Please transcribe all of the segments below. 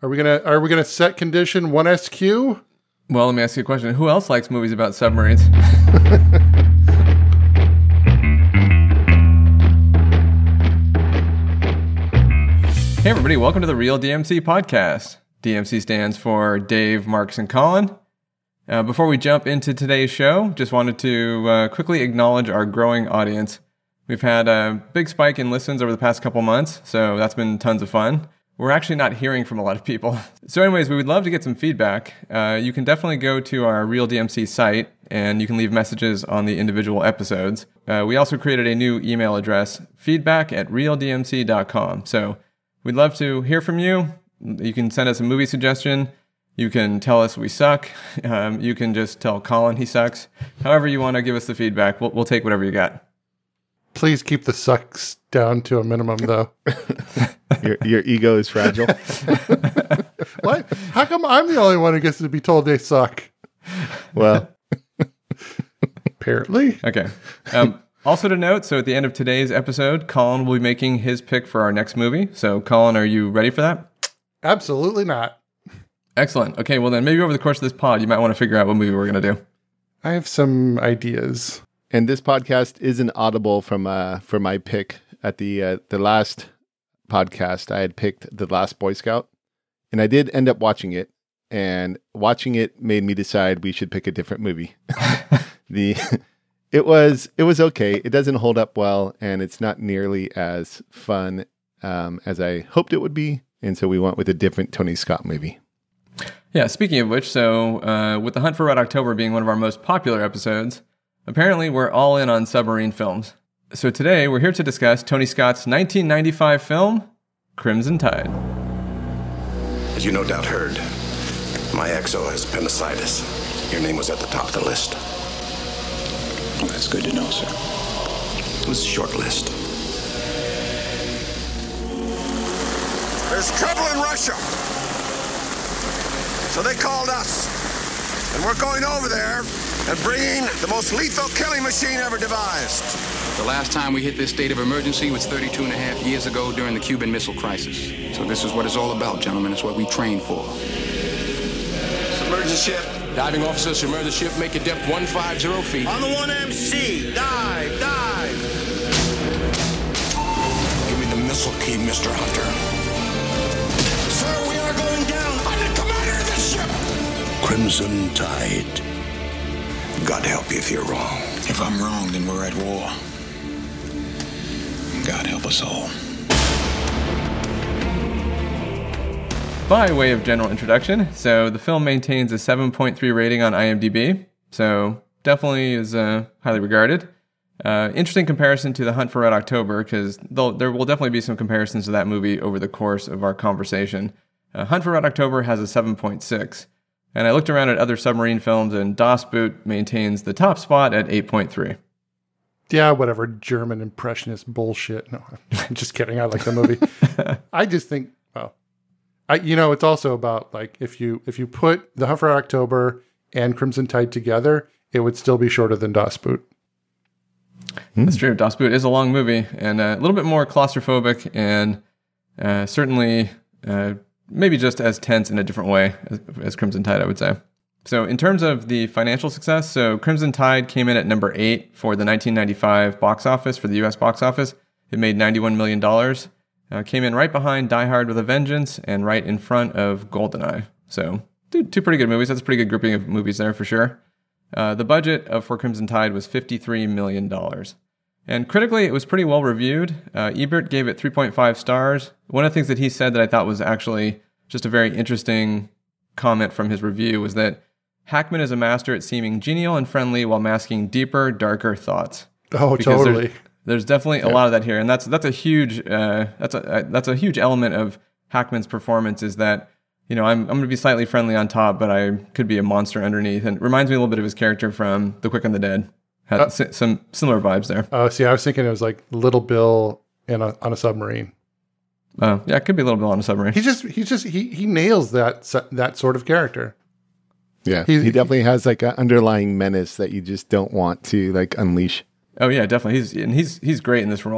Are we gonna set condition 1SQ? Well, let me ask you a question. Who else likes movies about submarines? Hey everybody, welcome to the Real DMC podcast. DMC stands for Dave, Marks, and Colin. Before we jump into today's show, just wanted to quickly acknowledge our growing audience. We've had a big spike in listens over the past couple months, so that's been tons of fun. We're actually not hearing from a lot of people. So anyways, we would love to get some feedback. You can definitely go to our Real DMC site, and you can leave messages on the individual episodes. We also created a new email address, feedback@realdmc.com. So we'd love to hear from you. You can send us a movie suggestion. You can tell us we suck. You can just tell Colin he sucks. However you want to give us the feedback, we'll take whatever you got. Please keep the sucks down to a minimum, though. Your ego is fragile. What? How come I'm the only one who gets to be told they suck? Well, apparently. Okay. Also to note, so at the end of today's episode, Colin will be making his pick for our next movie. So Colin, are you ready for that? Absolutely not. Excellent. Okay, well then maybe over the course of this pod, you might want to figure out what movie we're going to do. I have some ideas. and this podcast isn't audible from for my pick at the last podcast. I had picked The Last Boy Scout, and I did end up watching it. And watching it made me decide we should pick a different movie. It was okay. It doesn't hold up well, and it's not nearly as fun as I hoped it would be. And so we went with a different Tony Scott movie. Yeah, speaking of which, so with The Hunt for Red October being one of our most popular episodes, apparently we're all in on submarine films. So today we're here to discuss Tony Scott's 1995 film, Crimson Tide. As you no doubt heard, my XO has appendicitis. Your name was at the top of the list. Well, that's good to know, sir. It was a short list. There's trouble in Russia. So they called us. And we're going over there and bringing the most lethal killing machine ever devised. The last time we hit this state of emergency was 32 and a half years ago during the Cuban Missile Crisis. So this is what it's all about, gentlemen. It's what we trained for. Submergence ship. Diving officer, submerge the ship, make it depth 150 feet. On the 1MC. Dive, dive. Give me the missile key, Mr. Hunter. Sir, we are going down. I'm the commander of this ship. Crimson Tide. God help you if you're wrong. If I'm wrong, then we're at war. God help us all. By way of general introduction, so the film maintains a 7.3 rating on IMDb, so definitely is highly regarded. Interesting comparison to The Hunt for Red October, because there will definitely be some comparisons to that movie over the course of our conversation. Hunt for Red October has a 7.6, and I looked around at other submarine films, and Das Boot maintains the top spot at 8.3. Yeah, whatever German impressionist bullshit. No, I'm just kidding. I like the movie. I just think, well, it's also about, like, if you put The Hunt for Red October and Crimson Tide together, it would still be shorter than Das Boot. That's true. Das Boot is a long movie and a little bit more claustrophobic and certainly maybe just as tense in a different way as Crimson Tide, I would say. So in terms of the financial success, so Crimson Tide came in at number 8 for the 1995 box office, for the U.S. box office. It made $91 million. Came in right behind Die Hard with a Vengeance and right in front of GoldenEye. So two pretty good movies. That's a pretty good grouping of movies there for sure. The budget for Crimson Tide was $53 million. And critically, it was pretty well reviewed. Ebert gave it 3.5 stars. One of the things that he said that I thought was actually just a very interesting comment from his review was that Hackman is a master at seeming genial and friendly while masking deeper, darker thoughts. Oh, because totally. There's definitely a lot of that here, and that's a huge that's a huge element of Hackman's performance. Is that, I'm going to be slightly friendly on top, but I could be a monster underneath, and it reminds me a little bit of his character from The Quick and the Dead. Had some similar vibes there. Oh, see, I was thinking it was like Little Bill on a submarine. Yeah, it could be a Little Bill on a submarine. He nails that sort of character. Yeah, he definitely has like an underlying menace that you just don't want to like unleash. Oh yeah, definitely. He's great in this role.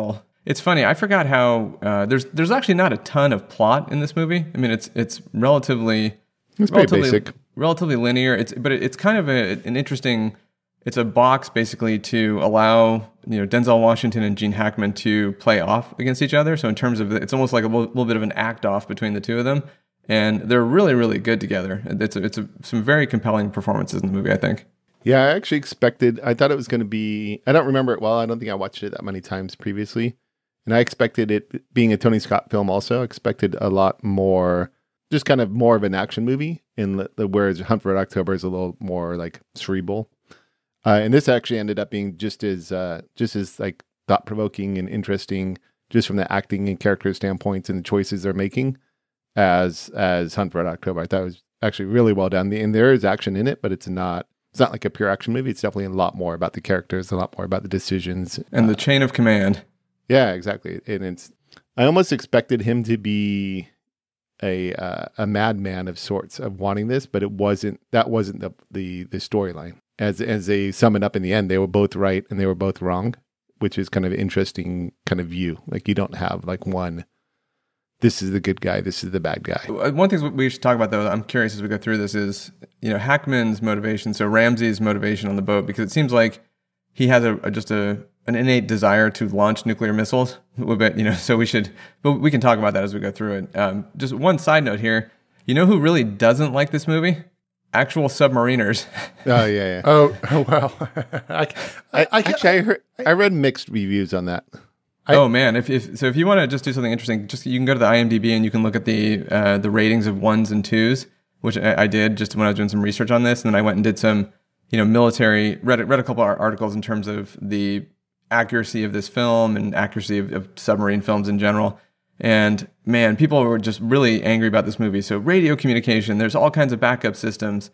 It's funny. I forgot how there's actually not a ton of plot in this movie. I mean, it's relatively pretty basic, relatively linear. But it's kind of an interesting. It's a box basically to allow Denzel Washington and Gene Hackman to play off against each other. So in terms of it's almost like a little bit of an act off between the two of them, and they're really really good together. It's some very compelling performances in the movie, I think. Yeah, I actually I thought it was going to be. I don't remember it well. I don't think I watched it that many times previously. And I expected it, being a Tony Scott film also, expected a lot more, just kind of more of an action movie, whereas Hunt for Red October is a little more like cerebral. And this actually ended up being just as like thought-provoking and interesting, just from the acting and character standpoints and the choices they're making, as Hunt for Red October. I thought it was actually really well done. And there is action in it, but it's not like a pure action movie. It's definitely a lot more about the characters, a lot more about the decisions. And the chain of command. Yeah, exactly. And I almost expected him to be a madman of sorts of wanting this, but that wasn't the storyline. As they sum it up in the end, they were both right and they were both wrong, which is kind of an interesting kind of view. Like you don't have like one, this is the good guy, this is the bad guy. One thing we should talk about, though, I'm curious as we go through this, is Hackman's motivation, so Ramsey's motivation on the boat, because it seems like he has an innate desire to launch nuclear missiles, but we can talk about that as we go through it. Just one side note here, who really doesn't like this movie? Actual submariners. Oh yeah. Oh wow. I read mixed reviews on that. Man, if you want to just do something interesting, you can go to the IMDb and you can look at the ratings of 1s and 2s, which I did just when I was doing some research on this, and then I went and did some military read a couple of articles in terms of the accuracy of this film and accuracy of submarine films in general. And man, people were just really angry about this movie. So radio communication, there's all kinds of backup systems.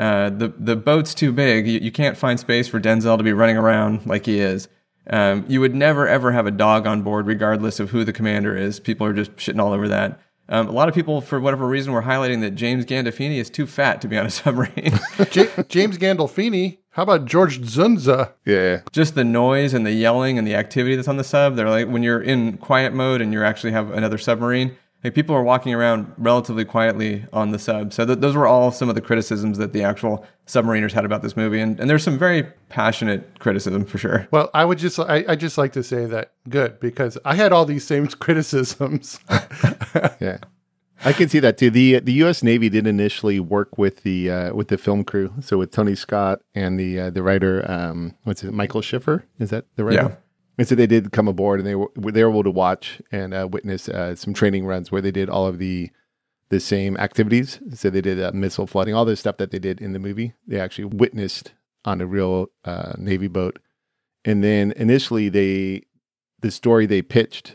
The boat's too big. You can't find space for Denzel to be running around like he is. You would never ever have a dog on board regardless of who the commander is. People are just shitting all over that. A lot of people, for whatever reason, were highlighting that James Gandolfini is too fat to be on a submarine. James Gandolfini? How about George Zunza? Yeah. Just the noise and the yelling and the activity that's on the sub. They're like, when you're in quiet mode and you actually have another submarine, like people are walking around relatively quietly on the sub. So those were all some of the criticisms that the actual submariners had about this movie. And there's some very passionate criticism for sure. Well, I just like to say that good, because I had all these same criticisms. Yeah. I can see that too. The U.S. Navy did initially work with the film crew, so with Tony Scott and the writer, Michael Schiffer? Is that the writer? Yeah. And so they did come aboard, and they were able to watch and witness some training runs where they did all of the same activities. So they did missile flooding, all this stuff that they did in the movie. They actually witnessed on a real Navy boat. And then initially, the story they pitched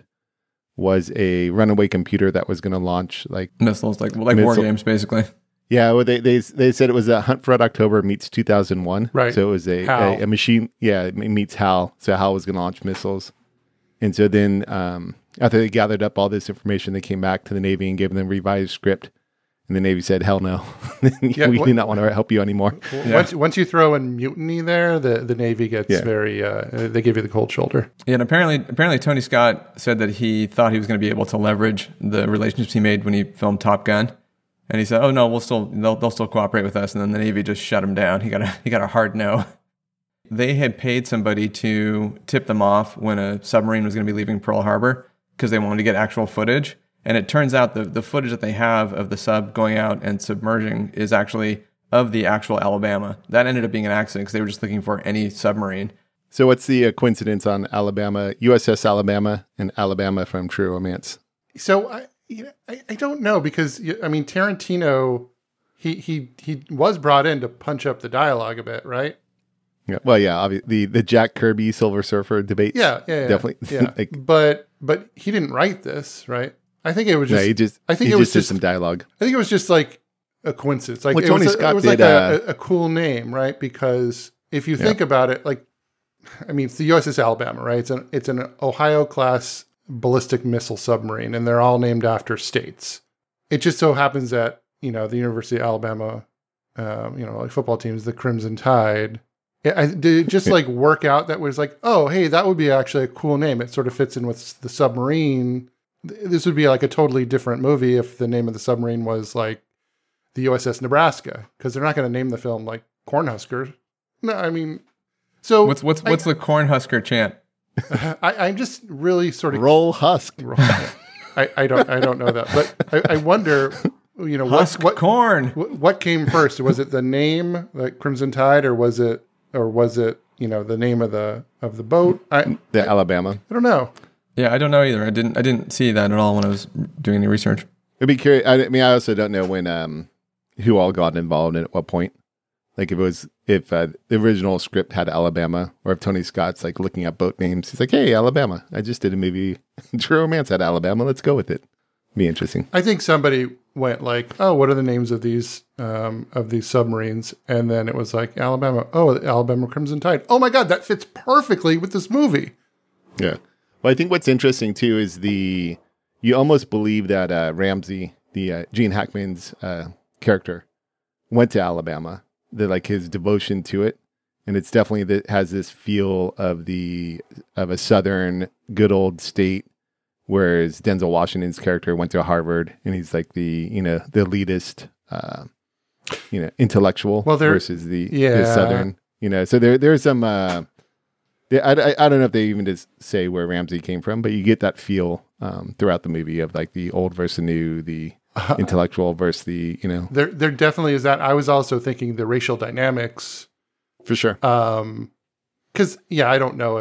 was a runaway computer that was going to launch like missiles, like war games, basically. Yeah, well, they said it was a Hunt for Red October meets 2001. Right. So it was a machine. Yeah, it meets HAL. So HAL was going to launch missiles. And so then after they gathered up all this information, they came back to the Navy and gave them a revised script. And the Navy said, hell no. We do not want to help you anymore. Once you throw in mutiny there, the Navy gets very, they give you the cold shoulder. Yeah, and apparently Tony Scott said that he thought he was going to be able to leverage the relationships he made when he filmed Top Gun. And he said, oh no, they'll still cooperate with us. And then the Navy just shut him down. He got a hard no. They had paid somebody to tip them off when a submarine was going to be leaving Pearl Harbor because they wanted to get actual footage. And it turns out the footage that they have of the sub going out and submerging is actually of the actual Alabama. That ended up being an accident because they were just looking for any submarine. So what's the coincidence on Alabama, USS Alabama, and Alabama from True Romance? So I don't know, because I mean Tarantino, he was brought in to punch up the dialogue a bit, right? Yeah. Well, yeah, obviously the Jack Kirby Silver Surfer debate. Yeah, definitely. Yeah. But he didn't write this, right? I think it was just. No, he just did some dialogue. I think it was just like a coincidence. Like well, Tony Scott it was did, like a cool name, right? Because if you think about it, like, I mean, it's the USS Alabama, right? It's an Ohio class ballistic missile submarine, and they're all named after states. It just so happens that the University of Alabama, like football teams, the Crimson Tide, Did it just like work out that was like, oh, hey, that would be actually a cool name. It sort of fits in with the submarine. This would be like a totally different movie if the name of the submarine was like the USS Nebraska, because they're not going to name the film like Cornhusker. No, I mean, so what's the Cornhusker chant? I'm just really sort of Roll Husk. I don't know that, but I wonder, Husk corn. What came first? Was it the name, like Crimson Tide, or was it the name of the boat? The Alabama. I don't know. Yeah, I don't know either. I didn't see that at all when I was doing any research. I'd be curious. I mean, I also don't know when who all got involved and at what point. Like if the original script had Alabama, or if Tony Scott's like looking at boat names, he's like, "Hey, Alabama! I just did a movie. True Romance had Alabama. Let's go with it." Be interesting. I think somebody went like, "Oh, what are the names of these submarines?" And then it was like Alabama. Oh, Alabama Crimson Tide. Oh my God, that fits perfectly with this movie. Yeah. Well, I think what's interesting too is you almost believe that Ramsey, the Gene Hackman's character, went to Alabama. Like his devotion to it, and it's definitely has this feel of a southern good old state, whereas Denzel Washington's character went to Harvard, and he's like the elitist, intellectual versus the southern, So there's some. I don't know if they even just say where Ramsey came from, but you get that feel throughout the movie of like the old versus new, the intellectual versus the, There definitely is that. I was also thinking the racial dynamics. For sure. Because, I don't know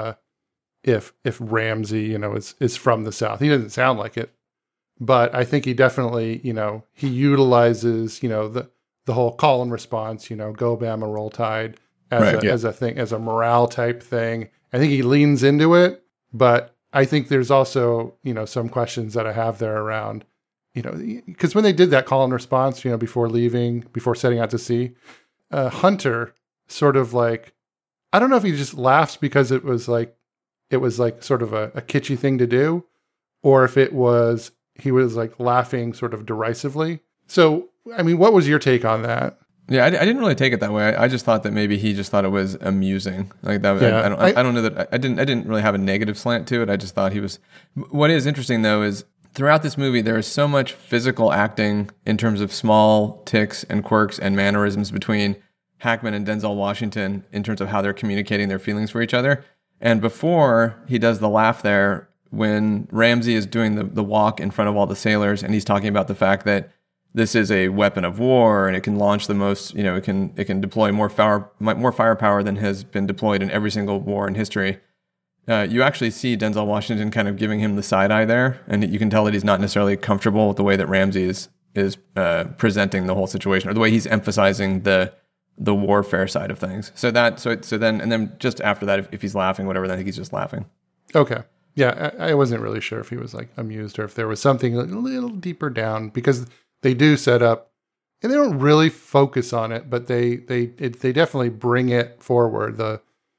if Ramsey, is from the South. He doesn't sound like it. But I think he definitely, he utilizes, the whole call and response, go Bama, roll tide as a thing, as a morale type thing. I think he leans into it, but I think there's also, some questions that I have there around, because when they did that call and response, before setting out to sea, Hunter sort of like, I don't know if he just laughs because it was like sort of a kitschy thing to do, or if he was like laughing sort of derisively. So, I mean, what was your take on that? Yeah, I didn't really take it that way. I just thought that maybe he just thought it was amusing. Like that. Yeah, I don't know that I didn't really have a negative slant to it. I just thought he was. What is interesting though is throughout this movie there is so much physical acting in terms of small tics and quirks and mannerisms between Hackman and Denzel Washington in terms of how they're communicating their feelings for each other. And before he does the laugh there, when Ramsey is doing the walk in front of all the sailors, and he's talking about the fact that this is a weapon of war and it can launch the most, it can deploy more firepower than has been deployed in every single war in history. You actually see Denzel Washington kind of giving him the side eye there, and you can tell that he's not necessarily comfortable with the way that Ramsey is presenting the whole situation, or the way he's emphasizing the warfare side of things. So then just after that, if he's laughing, whatever, then I think he's just laughing. Okay. Yeah, I wasn't really sure if he was like amused or if there was something a little deeper down, because they do set up, and they don't really focus on it, but they definitely bring it forward, the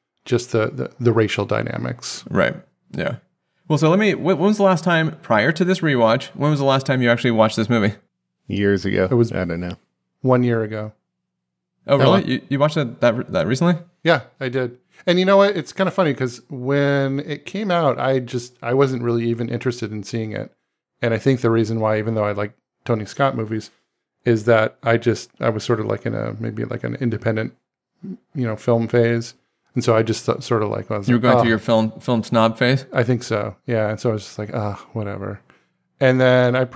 racial dynamics. Right. Yeah. Well, so when was the last time prior to this rewatch? When was the last time you actually watched this movie? Years ago. It was, I don't know. 1 year ago. Oh, really? You watched that recently? Yeah, I did. And you know what? It's kind of funny because when it came out, I wasn't really even interested in seeing it. And I think the reason why, even though I like Tony Scott movies, is that I was sort of like in maybe like an independent, film phase. And so I just sort of like, you were going through your film snob phase? I think so. Yeah. And so I was just like, whatever. And then I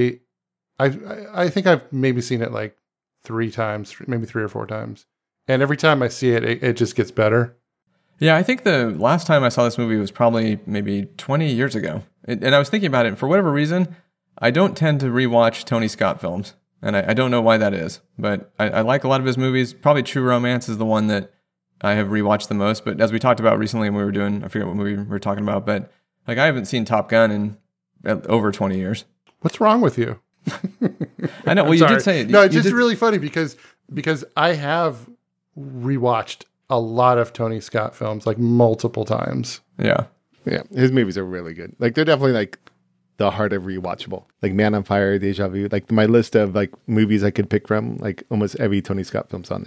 think I've maybe seen it like 3 times, maybe 3 or 4 times. And every time I see it, it just gets better. Yeah, I think the last time I saw this movie was probably maybe 20 years ago. And I was thinking about it, and for whatever reason, I don't tend to rewatch Tony Scott films. And I don't know why that is. But I like a lot of his movies. Probably True Romance is the one that I have rewatched the most. But as we talked about recently when we were doing, I forget what movie we were talking about, but like I haven't seen Top Gun in over 20 years. What's wrong with you? I know. Well, you did say it. No, it's just really funny because I have rewatched a lot of Tony Scott films like multiple times. Yeah. Yeah. His movies are really good. Like they're definitely like the heart of rewatchable. Like Man on Fire, Deja Vu. Like my list of like movies I could pick from, like almost every Tony Scott film's on there.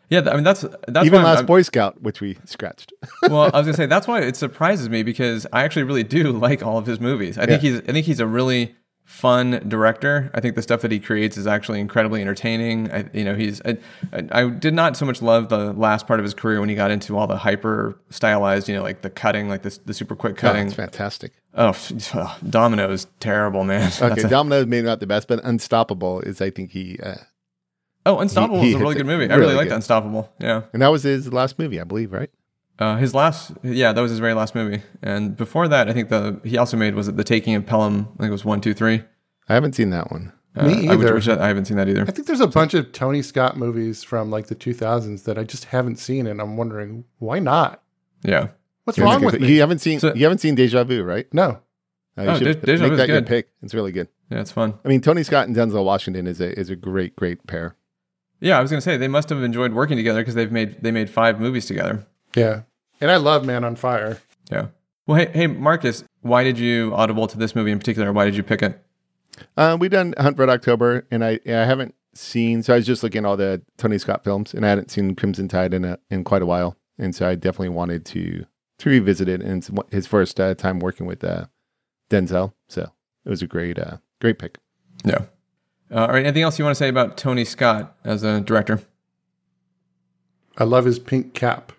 Yeah, I mean that's Even why Last Boy Scout, which we scratched. well, I was gonna say that's why it surprises me because I actually really do like all of his movies. I think he's a really fun director. I think the stuff that he creates is actually incredibly entertaining. I did not so much love the last part of his career when he got into all the hyper stylized, like the cutting, like the super quick cutting. It's fantastic. Domino is terrible, man. Okay, Domino is maybe not the best, but Unstoppable is, I think Unstoppable is a really good movie. I really liked Unstoppable. Yeah. And that was his last movie, I believe, right? That was his very last movie. And before that, I think he also made, was it The Taking of Pelham? I think it was 1, 2, 3. I haven't seen that one. Me either. I haven't seen that either. I think there's a bunch of Tony Scott movies from like the 2000s that I just haven't seen, and I'm wondering why not. Yeah. What's wrong with me? You haven't seen Deja Vu, right? No. You should Deja Vu is make that your good. pick. It's really good. Yeah, it's fun. I mean, Tony Scott and Denzel Washington is a great pair. Yeah, I was going to say they must have enjoyed working together because they made 5 movies together. Yeah. And I love Man on Fire. Yeah. Well, hey, Marcus, why did you audible to this movie in particular? Why did you pick it? We done Hunt for Red October, and I haven't seen. So I was just looking at all the Tony Scott films, and I hadn't seen Crimson Tide in quite a while, and so I definitely wanted to revisit it. And it's his first time working with Denzel, so it was a great pick. Yeah. All right. Anything else you want to say about Tony Scott as a director? I love his pink cap.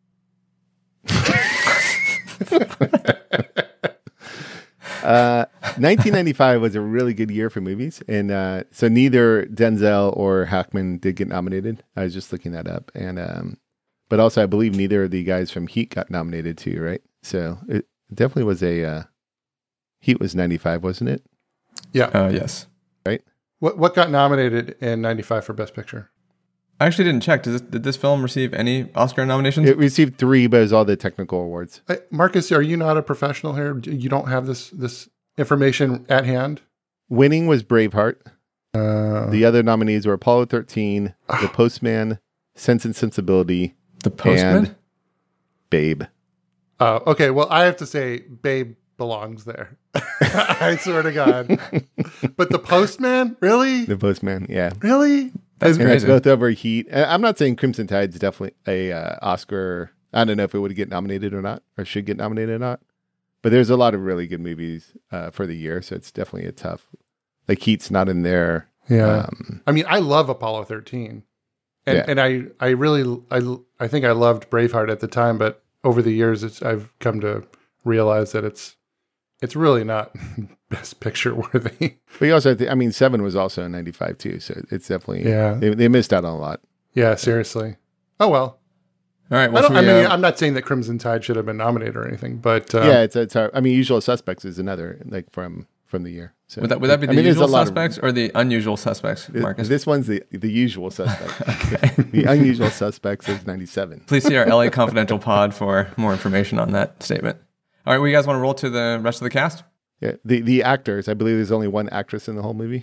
1995 was a really good year for movies, and so neither Denzel or Hackman did get nominated. I was just looking that up, and but also I believe neither of the guys from Heat got nominated too, right? So it definitely was Heat was 95, wasn't it? Yeah. Yes. Right. What got nominated in 95 for Best Picture? I actually didn't check. Did this film receive any Oscar nominations? It received 3, but it was all the technical awards. Marcus, are you not a professional here? You don't have this information at hand? Winning was Braveheart. The other nominees were Apollo 13, The Postman, Sense and Sensibility, The Postman, and Babe. Okay. Well, I have to say Babe belongs there. I swear to God. But The Postman? Really? The Postman, yeah. Really? That's And it's crazy. both over Heat. I'm not saying Crimson Tide's definitely a Oscar. I don't know if it would get nominated or not, or should get nominated or not. But there's a lot of really good movies for the year, so it's definitely a tough. Like Heat's not in there. Yeah. I mean, I love Apollo 13, and I really think I loved Braveheart at the time, but over the years, I've come to realize that it's really not Best Picture worthy. But you also, 7 was also in 95 too, so it's definitely they missed out on a lot. Yeah, seriously. Oh well. All right. Well, I'm not saying that Crimson Tide should have been nominated or anything, but it's hard. I mean, Usual Suspects is another like from the year. So would that be the usual suspects or the unusual suspects, Marcus? This one's the usual suspect. Okay. The unusual suspects is 97. Please see our LA Confidential pod for more information on that statement. All right, well, you guys want to roll to the rest of the cast? Yeah, the actors. I believe there's only one actress in the whole movie.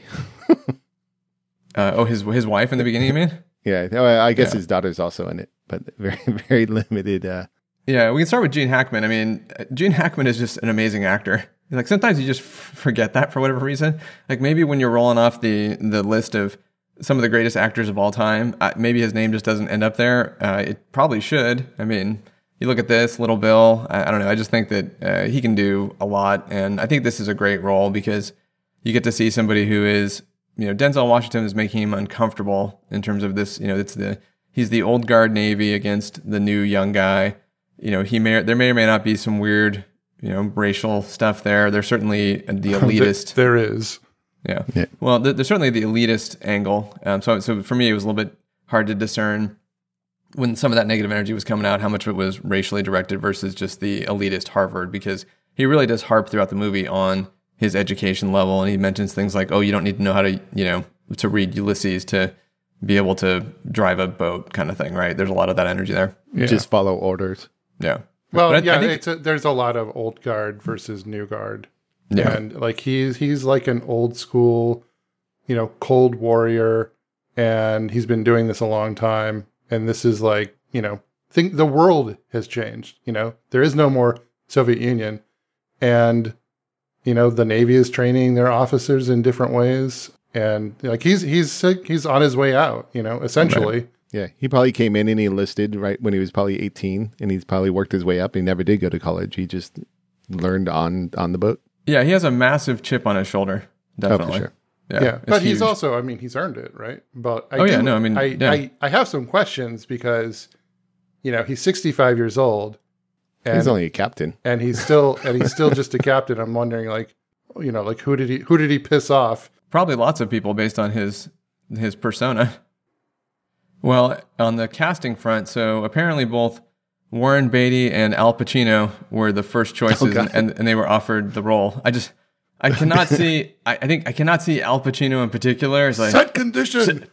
His wife in the beginning, you mean? Yeah, I guess his daughter's also in it, but very very limited. Yeah, we can start with Gene Hackman. I mean, Gene Hackman is just an amazing actor. Like sometimes you just forget that for whatever reason. Like maybe when you're rolling off the list of some of the greatest actors of all time, maybe his name just doesn't end up there. It probably should. I mean, you look at this, Little Bill. I don't know. I just think that he can do a lot, and I think this is a great role because you get to see somebody who is, Denzel Washington is making him uncomfortable in terms of this. He's the old guard Navy against the new young guy. There may or may not be some weird, racial stuff there. There's certainly the elitist. There is. Yeah. Well, there's certainly the elitist angle. So for me, it was a little bit hard to discern when some of that negative energy was coming out, how much of it was racially directed versus just the elitist Harvard, because he really does harp throughout the movie on his education level. And he mentions things like, oh, you don't need to know how to, to read Ulysses to be able to drive a boat kind of thing, right? There's a lot of that energy there. Yeah. Just follow orders. Yeah. Well, But I think, there's a lot of old guard versus new guard. Yeah. And like he's like an old school, cold warrior, and he's been doing this a long time. And this is like, the world has changed. There is no more Soviet Union, and the Navy is training their officers in different ways. and like he's on his way out, essentially. Right. Yeah, he probably came in and he enlisted right when he was probably 18, and he's probably worked his way up. He never did go to college. He just learned on the boat. Yeah, he has a massive chip on his shoulder. Definitely. Oh, for sure. Yeah, but he's huge. also, he's earned it, right? But I have some questions because, he's 65 years old. And, He's only a captain. and he's still just a captain. I'm wondering, who did he piss off? Probably lots of people based on his persona. Well, on the casting front, so apparently both Warren Beatty and Al Pacino were the first choices, and they were offered the role. I cannot see. I cannot see Al Pacino in particular. It's like Set condition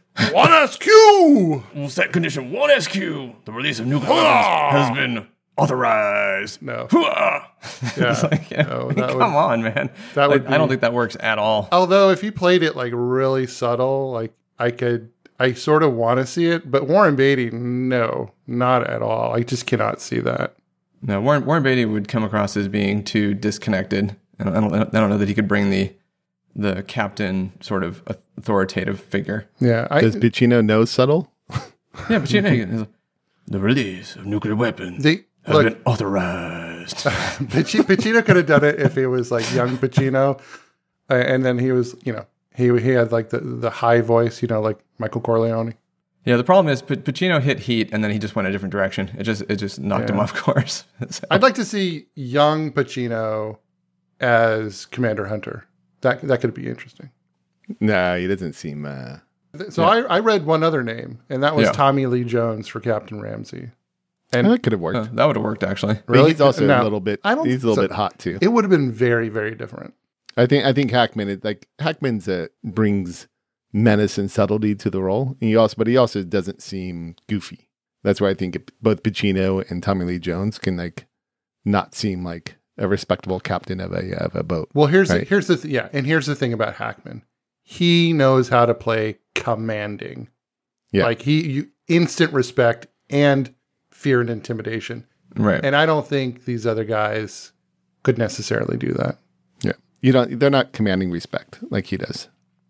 1SQ. set condition 1SQ. The release of nuclear weapons has been authorized. No. It's like, come on, man. That would I don't be- think that works at all. Although if he played it like really subtle, like I sort of want to see it, but Warren Beatty, no, not at all. I just cannot see that. No, Warren Beatty would come across as being too disconnected. I don't know that he could bring the captain sort of authoritative figure. Yeah, Does Pacino know subtle? Yeah, Pacino. The release of nuclear weapons has been authorized. Pacino could have done it if he was like young Pacino, and then he was, he had like the high voice, like Michael Corleone. Yeah, the problem is Pacino hit heat, and then he just went a different direction. It just knocked him off course. So. I'd like to see young Pacino as Commander Hunter. That could be interesting. No, he doesn't seem. So I read one other name, and that was Yeah. Tommy Lee Jones for Captain Ramsey. And That could have worked. That would have worked actually. But really, he's also No, a little bit. I don't He's a think little so. bit hot too. It would have been very, very different. I think Hackman is like Hackman's brings menace and subtlety to the role. And he also doesn't seem goofy. That's why I think both Pacino and Tommy Lee Jones can like not seem like a respectable captain of a boat. Well, here's Right. the thing about Hackman. He knows how to play commanding. Yeah. Like you instant respect and fear and intimidation. Right. And I don't think these other guys could necessarily do that. Yeah, they're not commanding respect like he does.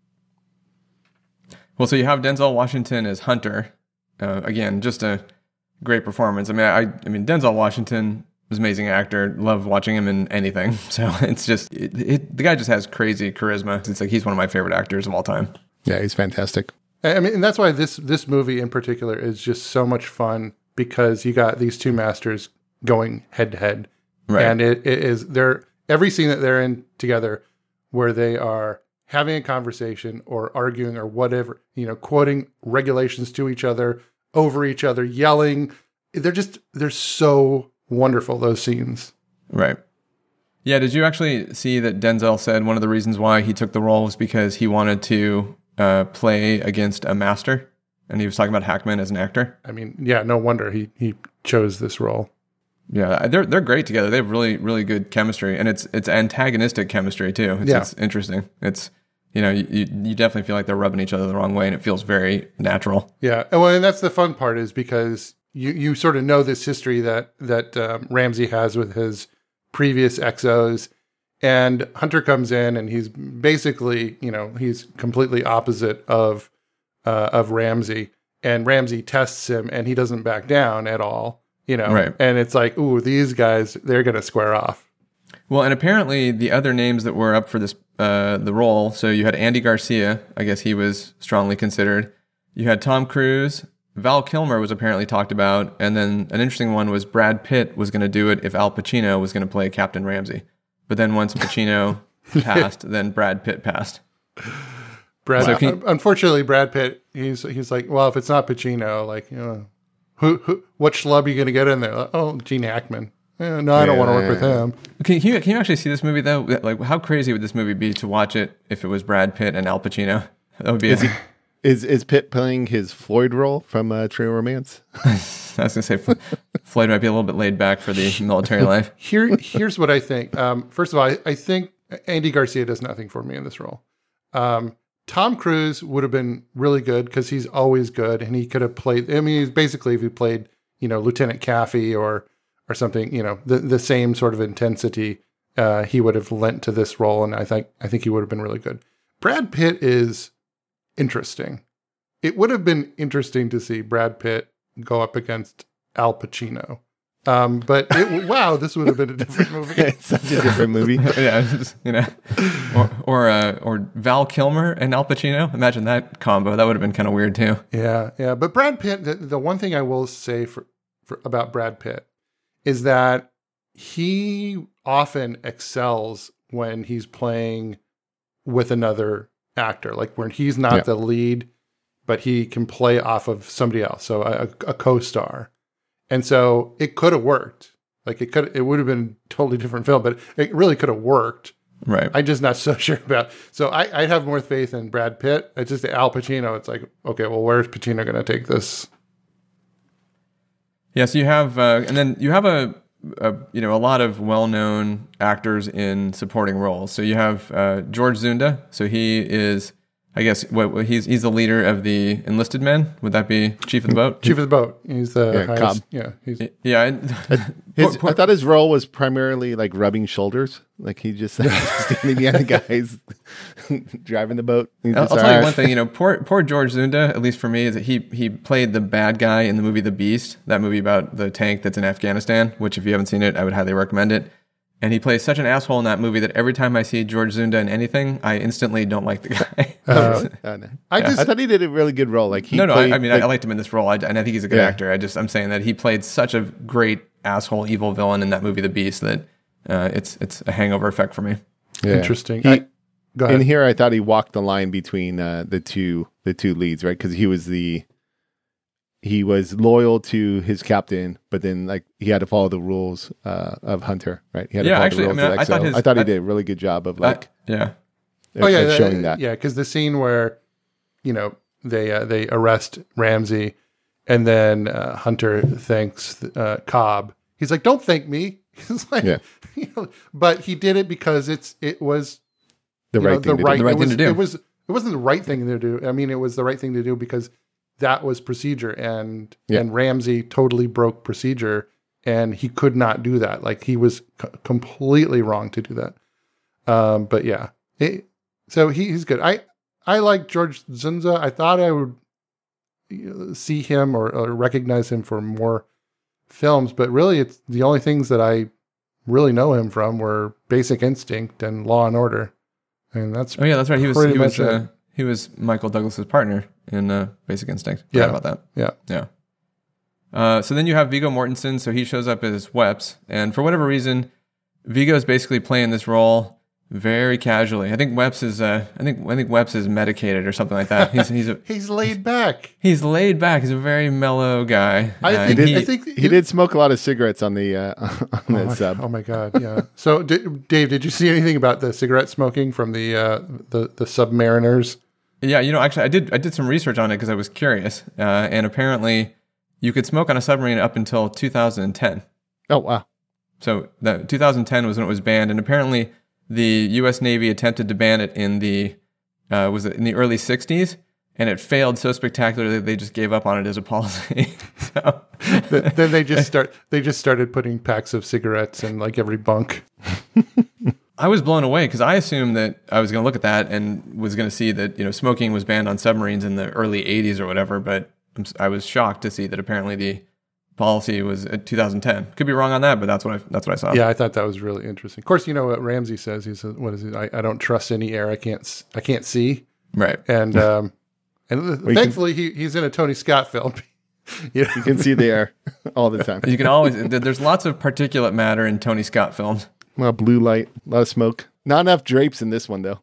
Well, so you have Denzel Washington as Hunter. Again, just a great performance. I mean, Denzel Washington was an amazing actor. Love watching him in anything. So it's just the guy just has crazy charisma. It's like he's one of my favorite actors of all time. Yeah, he's fantastic. I mean, and that's why this movie in particular is just so much fun because you got these two masters going head to head. Right. And it is every scene that they're in together where they are having a conversation or arguing or whatever, quoting regulations to each other, over each other, yelling. They're so wonderful, those scenes. Right. Yeah. Did you actually see that Denzel said one of the reasons why he took the role was because he wanted to play against a master? And he was talking about Hackman as an actor. I mean, yeah, no wonder he chose this role. Yeah, they're great together. They have really, really good chemistry, and it's antagonistic chemistry too. It's interesting. It's you definitely feel like they're rubbing each other the wrong way, and it feels very natural. Yeah, and that's the fun part is because you sort of know this history that Ramsey has with his previous XOs, and Hunter comes in and he's basically he's completely opposite of Ramsey, and Ramsey tests him and he doesn't back down at all. Right. And it's like, ooh, these guys, they're going to square off. Well, and apparently the other names that were up for this the role, so you had Andy Garcia, I guess he was strongly considered. You had Tom Cruise, Val Kilmer was apparently talked about, and then an interesting one was Brad Pitt was going to do it if Al Pacino was going to play Captain Ramsey. But then once Pacino passed, then Brad Pitt passed. Unfortunately, Brad Pitt, he's like, well, if it's not Pacino, like, what schlub are you going to get in there? Oh, Gene Hackman. No, I don't want to work with him. Can you actually see this movie though? Like, how crazy would this movie be to watch it if it was Brad Pitt and Al Pacino? That would be. Is Pitt playing his Floyd role from True Romance? I was going to say Floyd might be a little bit laid back for the military life. Here's what I think. First of all, I think Andy Garcia does nothing for me in this role. Tom Cruise would have been really good because he's always good, and he could have played. I mean, he's basically if he played, Lieutenant Caffey or something, the same sort of intensity, he would have lent to this role, and I think he would have been really good. Brad Pitt is interesting. It would have been interesting to see Brad Pitt go up against Al Pacino. But wow, this would have been a different movie. It's such a different movie. Yeah, just, or Val Kilmer and Al Pacino. Imagine that combo. That would have been kind of weird too. Yeah. But Brad Pitt, the one thing I will say for about Brad Pitt is that he often excels when he's playing with another actor, like when he's not the lead, but he can play off of somebody else, so a co-star. And so it could have worked. Like it would have been a totally different film, but it really could have worked. Right. I'm just not so sure about. So I have more faith in Brad Pitt. It's just Al Pacino. It's like, okay, well, where's Pacino going to take this? Yeah. So you have, and then you have a lot of well-known actors in supporting roles. So you have George Zunda. So he is, I guess, he's the leader of the enlisted men. Would that be chief of the boat? Chief of the boat. He's the highest. Cobb. Yeah. I thought his role was primarily like rubbing shoulders. Like he just standing behind the guys driving the boat. I'll tell you one thing. Poor George Zunda, at least for me, is that he played the bad guy in the movie The Beast, that movie about the tank that's in Afghanistan, which if you haven't seen it, I would highly recommend it. And he plays such an asshole in that movie that every time I see George Zunda in anything, I instantly don't like the guy. I thought he did a really good role. Like I liked him in this role, and I think he's a good actor. I'm saying that he played such a great asshole, evil villain in that movie, The Beast, that it's a hangover effect for me. Yeah. Interesting. Go ahead. In here, I thought he walked the line between the two leads, right? Because he was loyal to his captain, but then like he had to follow the rules of Hunter, right? He had to follow the rules of XO. I thought he did a really good job of showing that. Yeah, because the scene where they arrest Ramsey, and then Hunter thanks Cobb. He's like, "Don't thank me." He's like, but he did it because it was the right thing to do. It wasn't the right thing to do. I mean, it was the right thing to do because that was procedure, and Ramsey totally broke procedure, and he could not do that. Like he was completely wrong to do that. But yeah, so he's good. I like George Zunda. I thought I would see him or recognize him for more films, but really it's the only things that I really know him from were Basic Instinct and Law and Order. And that's that's right. He was Michael Douglas's partner in Basic Instinct. Forgot about that. Yeah. So then you have Viggo Mortensen. So he shows up as Weps, and for whatever reason, Viggo is basically playing this role very casually. I think Weps is Weps is medicated or something like that. He's laid back. He's laid back. He's a very mellow guy. I think he did smoke a lot of cigarettes on the sub. Oh my god! Yeah. So Dave, did you see anything about the cigarette smoking from the Submariners? Yeah, actually, I did some research on it because I was curious, and apparently, you could smoke on a submarine up until 2010. Oh wow! So 2010 was when it was banned, and apparently, the U.S. Navy attempted to ban it in the early 60s, and it failed so spectacularly they just gave up on it as a policy. So then they just started putting packs of cigarettes in like every bunk. I was blown away because I assumed that I was going to look at that and was going to see that smoking was banned on submarines in the early 80s or whatever, but I was shocked to see that apparently the policy was 2010. Could be wrong on that, but that's what I saw. Yeah, I thought that was really interesting. Of course, you know what Ramsey says. He says, "What is it? I don't trust any air I can't see." Right. And thankfully he's in a Tony Scott film. You can see the air all the time. You can always. There's lots of particulate matter in Tony Scott films. A lot of blue light, a lot of smoke. Not enough drapes in this one though.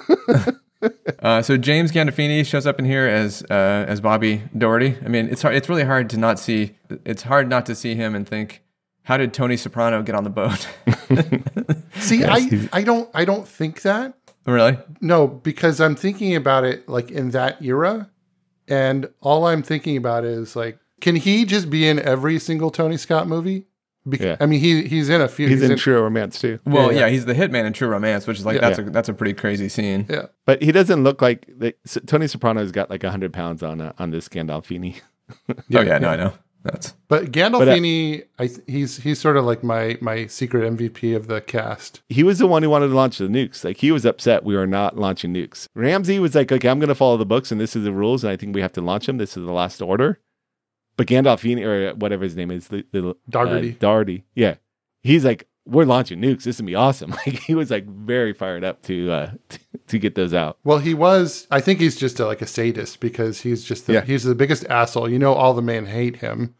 So James Gandolfini shows up in here as Bobby Doherty. I mean, it's really hard to not see. It's hard not to see him and think, how did Tony Soprano get on the boat? See, yes. I don't think that. Really? No, because I'm thinking about it like in that era, and all I'm thinking about is like, can he just be in every single Tony Scott movie? I mean, he's in a few. He's in True Romance too. Well, yeah, he's the hitman in True Romance, which is like that's a pretty crazy scene. Yeah, but he doesn't look like Tony Soprano's got like 100 pounds on this Gandolfini. I know. But Gandolfini, he's sort of like my secret MVP of the cast. He was the one who wanted to launch the nukes. Like, he was upset we were not launching nukes. Ramsey was like, okay, I'm going to follow the books, and this is the rules, and I think we have to launch them. This is the last order. But Gandolfini, or whatever his name is, Daugherty, yeah, he's like, we're launching nukes. This is gonna be awesome. Like, he was like very fired up to get those out. Well, he was. I think he's just like a sadist because he's just he's the biggest asshole. You know, all the men hate him.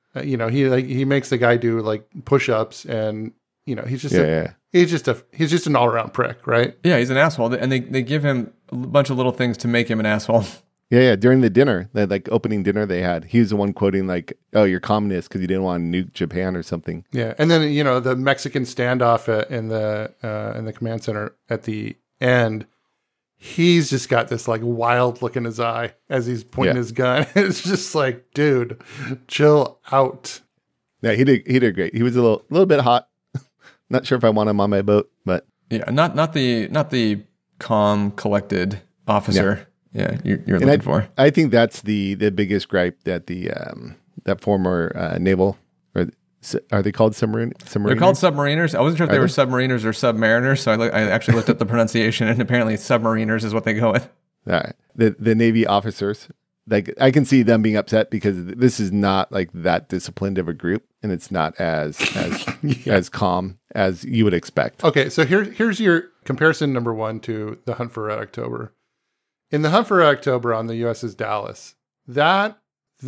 He makes the guy do like push-ups, and he's just he's just an all-around prick, right? Yeah, he's an asshole, and they give him a bunch of little things to make him an asshole. Yeah. During the dinner, the like opening dinner they had, he was the one quoting like, "Oh, you're communist because you didn't want to nuke Japan or something." Yeah, and then the Mexican standoff in the command center at the end, he's just got this like wild look in his eye as he's pointing his gun. It's just like, dude, chill out. Yeah, he did great. He was a little bit hot. Not sure if I want him on my boat, but yeah, not the calm, collected officer. Yeah, you're looking for. I think that's the biggest gripe that the that former naval, or are they called submariners? They're called submariners. I wasn't sure if they were submariners or submariners, so I actually looked up the pronunciation, and apparently submariners is what they go with. All right. The Navy officers, like, I can see them being upset because this is not like that disciplined of a group, and it's not as as calm as you would expect. Okay, so here's your comparison number one to The Hunt for Red October. In The Hunt for Red October on the USS Dallas, that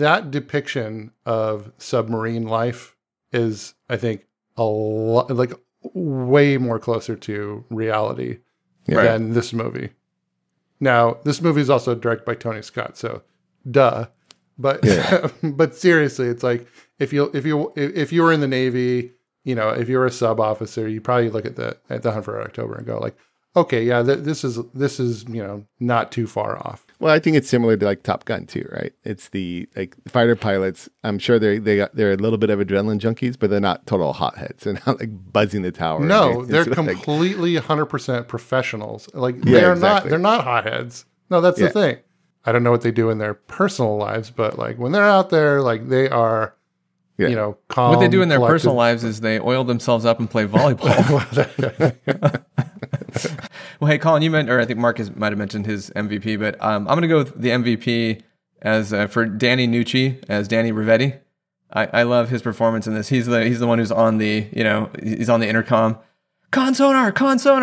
depiction of submarine life is, I think, a lot like way more closer to reality than this movie. Now, this movie is also directed by Tony Scott, so duh. But but seriously, it's like if you were in the Navy, if you're a sub officer, you probably look at the Hunt for Red October and go like, okay, yeah, this is not too far off. Well, I think it's similar to like Top Gun too, right? It's the like fighter pilots. I'm sure they're a little bit of adrenaline junkies, but they're not total hotheads. They're not like buzzing the tower. No, they're completely 100% professionals. Like they're not hotheads. No, that's the thing. I don't know what they do in their personal lives, but like when they're out there, like they are, calm. What they do in their personal lives is they oil themselves up and play volleyball. Well, hey, Colin, you meant, or I think Mark might have mentioned his MVP, but I'm going to go with the MVP as for Danny Nucci as Danny Rivetti. I love his performance in this. He's the one who's on the he's on the intercom. Con sonar.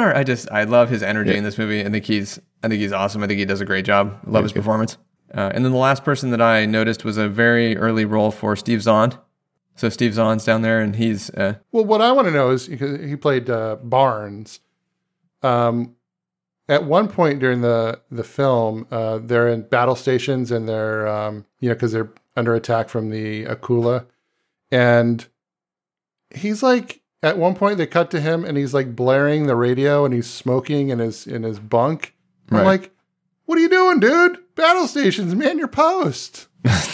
I love his energy in this movie. I think he's awesome. I think he does a great job. Love his performance. And then the last person that I noticed was a very early role for Steve Zahn. So Steve Zahn's down there, and he's well. What I want to know is because he played Barnes. At one point during the film, they're in battle stations, and they're because they're under attack from the Akula, and he's like, at one point they cut to him, and he's like blaring the radio, and he's smoking in his bunk. I'm like, what are you doing, dude? Battle stations, man, your post.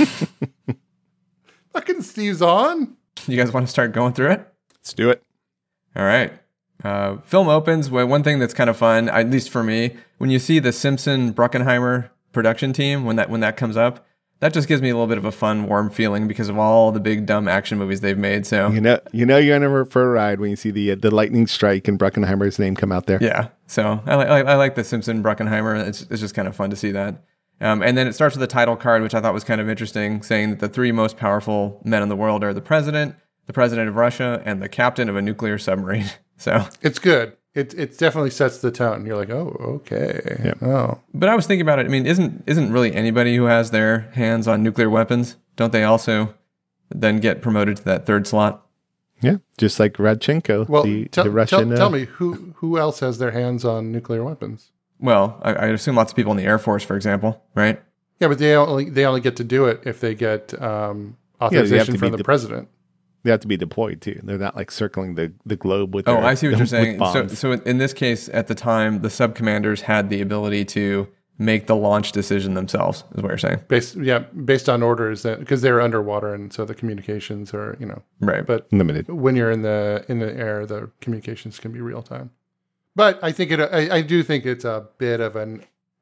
Fucking Steve's on. You guys want to start going through it? Let's do it. All right. Film opens with one thing that's kind of fun, at least for me, when you see the Simpson Bruckenheimer production team, when that comes up, that just gives me a little bit of a fun, warm feeling because of all the big dumb action movies they've made. So you're in for a ride when you see the lightning strike and Bruckenheimer's name come out there. Yeah. So I like the Simpson Bruckenheimer. It's just kind of fun to see that. And then it starts with a title card, which I thought was kind of interesting, saying that the three most powerful men in the world are the president of Russia, and the captain of a nuclear submarine. So it's good. It definitely sets the tone. You're like, oh, okay. Yeah. Oh. But I was thinking about it. I mean, isn't really anybody who has their hands on nuclear weapons, don't they also then get promoted to that third slot? Yeah, just like Radchenko, well, the Russian. Tell me, who else has their hands on nuclear weapons? Well, I assume lots of people in the Air Force, for example, right? Yeah, but they only get to do it if they get authorization from the president. They have to be deployed too. They're not like circling the globe with. I see what you're saying. So in this case, at the time, the sub commanders had the ability to make the launch decision themselves. Is what you're saying? Based on orders because they're underwater, and so the communications are right, but limited. When you're in the air, the communications can be real time. But I think I do think it's a bit of an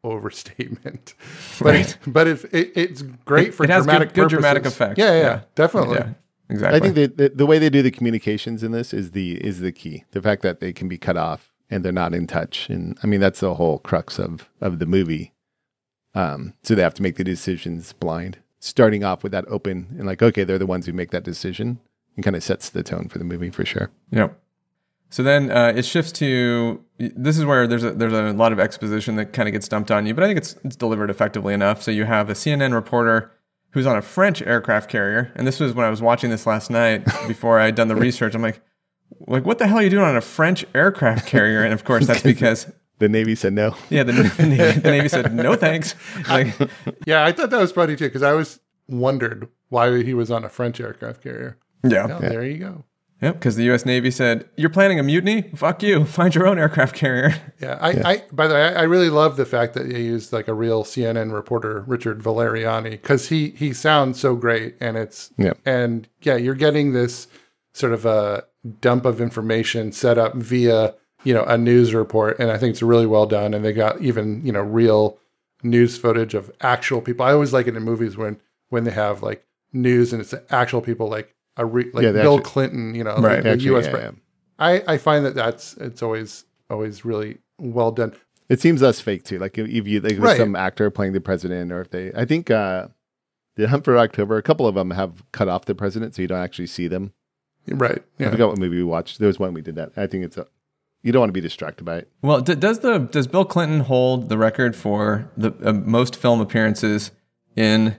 overstatement. But it's great for it has dramatic good purposes. dramatic effect. Yeah, definitely. Yeah, exactly. I think the way they do the communications in this is the key. The fact that they can be cut off and they're not in touch. And I mean, that's the whole crux of the movie. So they have to make the decisions blind, starting off with that open and like, okay, they're the ones who make that decision, and kind of sets the tone for the movie for sure. Yep. So then it shifts to, this is where there's a lot of exposition that kind of gets dumped on you, but I think it's delivered effectively enough. So you have a CNN reporter who's on a French aircraft carrier, and this was when I was watching this last night before I had done the research. I'm like, what the hell are you doing on a French aircraft carrier? And of course, that's because the Navy said no. Yeah, the Navy said no thanks. Like, yeah, I thought that was funny too, because I always wondered why he was on a French aircraft carrier. Yeah. There you go. Yep, because the U.S. Navy said, you're planning a mutiny? Fuck you. Find your own aircraft carrier. Yeah, I by the way, I really love the fact that they used like a real CNN reporter, Richard Valeriani, because he sounds so great, and you're getting this sort of a dump of information set up via a news report, and I think it's really well done. And they got even real news footage of actual people. I always like it in movies when they have like news and it's actual people like Bill Clinton, right. the U.S. president. I find that it's always really well done. It seems less fake too. Like if you like Right. some actor playing the president, or if I think the Hunt for October, a couple of them have cut off the president, so you don't actually see them. Right. Yeah. I forgot what movie we watched. There was one we did that. I think you don't want to be distracted by it. Well, does Bill Clinton hold the record for the most film appearances in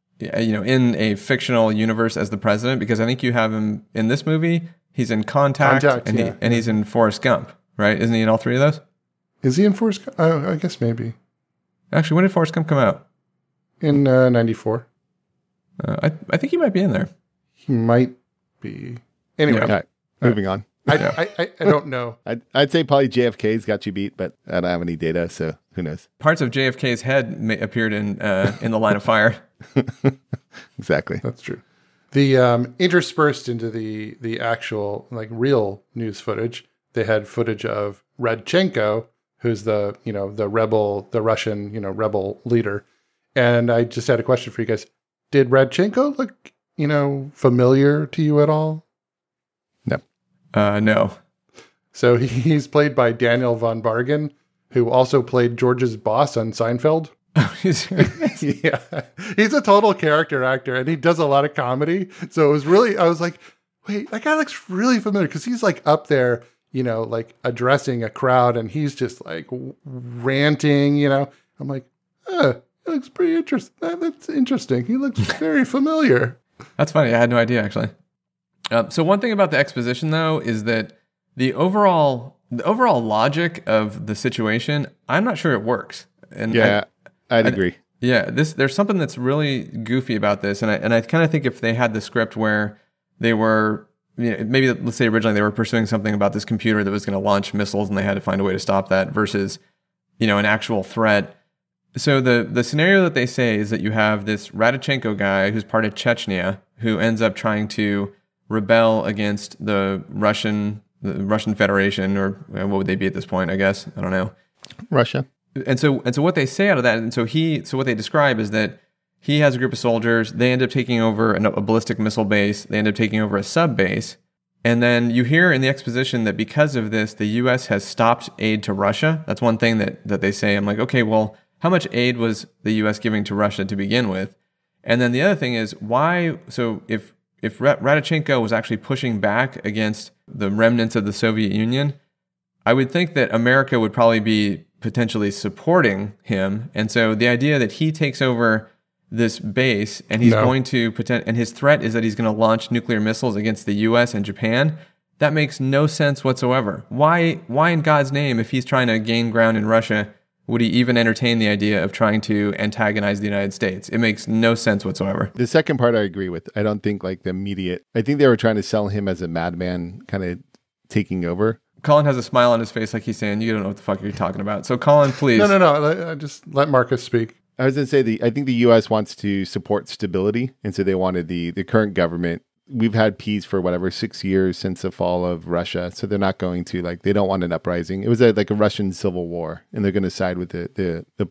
a fictional universe as the president? Because I think you have him in this movie. He's in Contact and he's in Forrest Gump, right? Isn't he in all three of those? Is he in Forrest Gump? I guess maybe. Actually, when did Forrest Gump come out? In 94. I think he might be in there. He might be. Anyway. All right, moving on. I don't know. I'd say probably JFK's got you beat, but I don't have any data, so who knows? Parts of JFK's head appeared in The Line of Fire. Exactly. That's true. The interspersed into the actual like real news footage, they had footage of Radchenko, who's the Russian rebel leader. And I just had a question for you guys. Did Radchenko look familiar to you at all? No. So he's played by Daniel von Bargen, who also played George's boss on Seinfeld. Yeah, he's a total character actor, and he does a lot of comedy. So it was really, I was like, wait, that guy looks really familiar, because he's like up there, like addressing a crowd, and he's just like ranting. I'm like, it looks pretty interesting. That's interesting. He looks very familiar. That's funny. I had no idea, actually. So one thing about the exposition, though, is that the overall logic of the situation, I'm not sure it works. And yeah, I'd agree. Yeah, there's something that's really goofy about this, and I kind of think if they had the script where they were, maybe let's say originally they were pursuing something about this computer that was going to launch missiles, and they had to find a way to stop that versus, an actual threat. So the scenario that they say is that you have this Radchenko guy who's part of Chechnya who ends up trying to rebel against the Russian Federation, or what would they be at this point? I guess I don't know. Russia. And so what they say out of that, and so what they describe is that he has a group of soldiers. They end up taking over a ballistic missile base. They end up taking over a sub base, and then you hear in the exposition that because of this, the U.S. has stopped aid to Russia. That's one thing that they say. I'm like, okay, well, how much aid was the U.S. giving to Russia to begin with? And then the other thing is why? So if Radchenko was actually pushing back against the remnants of the Soviet Union, I would think that America would probably be potentially supporting him. And so the idea that he takes over this base and he's going to and his threat is that he's going to launch nuclear missiles against the US and Japan, that makes no sense whatsoever. Why in God's name, if he's trying to gain ground in Russia, would he even entertain the idea of trying to antagonize the United States? It makes no sense whatsoever. The second part I agree with. I don't think like the immediate, I think they were trying to sell him as a madman kind of taking over. Colin has a smile on his face like he's saying, you don't know what the fuck you're talking about. So Colin, please. No. I just let Marcus speak. I was going to say, I think the U.S. wants to support stability. And so they wanted the current government. We've had peace for 6 years since the fall of Russia. So they're not going to they don't want an uprising. It was like a Russian civil war, and they're going to side with the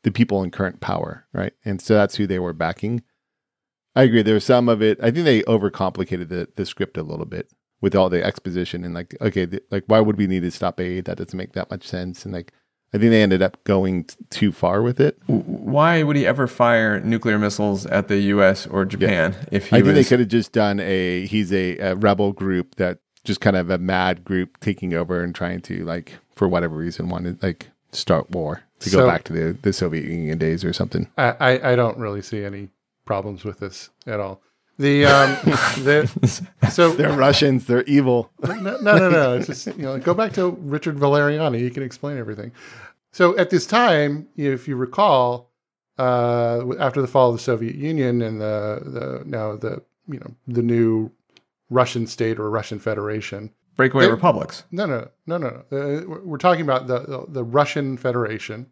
the people in current power, right? And so that's who they were backing. I agree. There was some of it. I think they overcomplicated the script a little bit with all the exposition and like, okay, like why would we need to stop aid? That doesn't make that much sense. And like, I think they ended up going too far with it. Why would he ever fire nuclear missiles at the U.S. or Japan if he I think they could have just done he's a rebel group that just kind of a mad group taking over and trying to like, for whatever reason, wanted like start war to go back to the Soviet Union days or something. I don't really see any problems with this at all. So They're Russians. They're evil. No. It's just, go back to Richard Valeriani. He can explain everything. So at this time, if you recall, after the fall of the Soviet Union and the new Russian state or Russian Federation, breakaway republics. No. We're talking about the Russian Federation.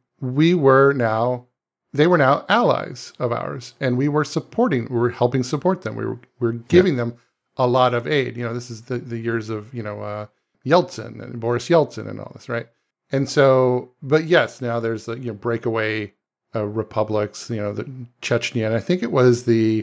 They were now allies of ours, and we were helping support them. We were giving them a lot of aid. This is the years of, Yeltsin and Boris Yeltsin and all this, right? And so, but yes, now there's the, breakaway republics, the Chechnya. And I think it was the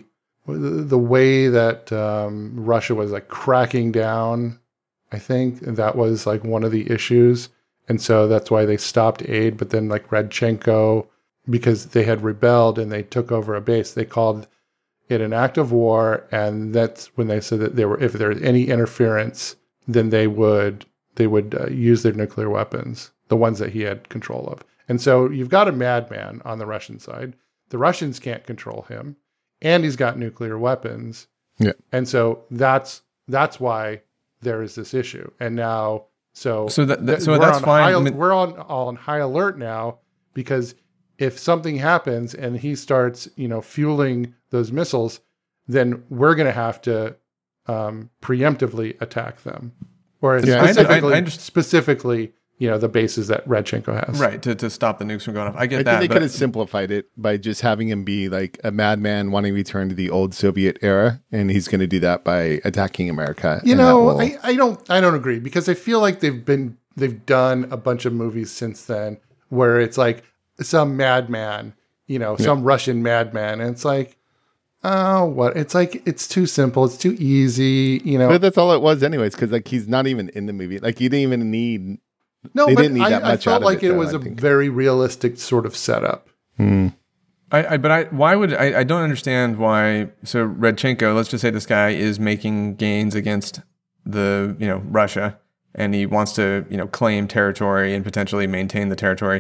way that Russia was like cracking down. I think that was like one of the issues. And so that's why they stopped aid. But then like Radchenko, because they had rebelled and they took over a base, they called it an act of war. And that's when they said that if there was any interference, then they would use their nuclear weapons, the ones that he had control of. And so you've got a madman on the Russian side. The Russians can't control him, and he's got nuclear weapons. Yeah. And so that's why there is this issue. And now, so that's fine. We're on high alert now, because if something happens and he starts, fueling those missiles, then we're going to have to preemptively attack them, or specifically, the bases that Radchenko has. Right, to stop the nukes from going off. I think they could have simplified it by just having him be like a madman wanting to return to the old Soviet era, and he's going to do that by attacking America. I don't agree, because I feel like they've done a bunch of movies since then where it's like some madman, some Russian madman, and it's like, oh, what? It's like, it's too simple. It's too easy, But that's all it was anyways, because like he's not even in the movie. Like you didn't even need... No, but I felt like it was a very realistic sort of setup. Hmm. I don't understand why. So Radchenko, let's just say this guy is making gains against the, Russia, and he wants to, claim territory and potentially maintain the territory.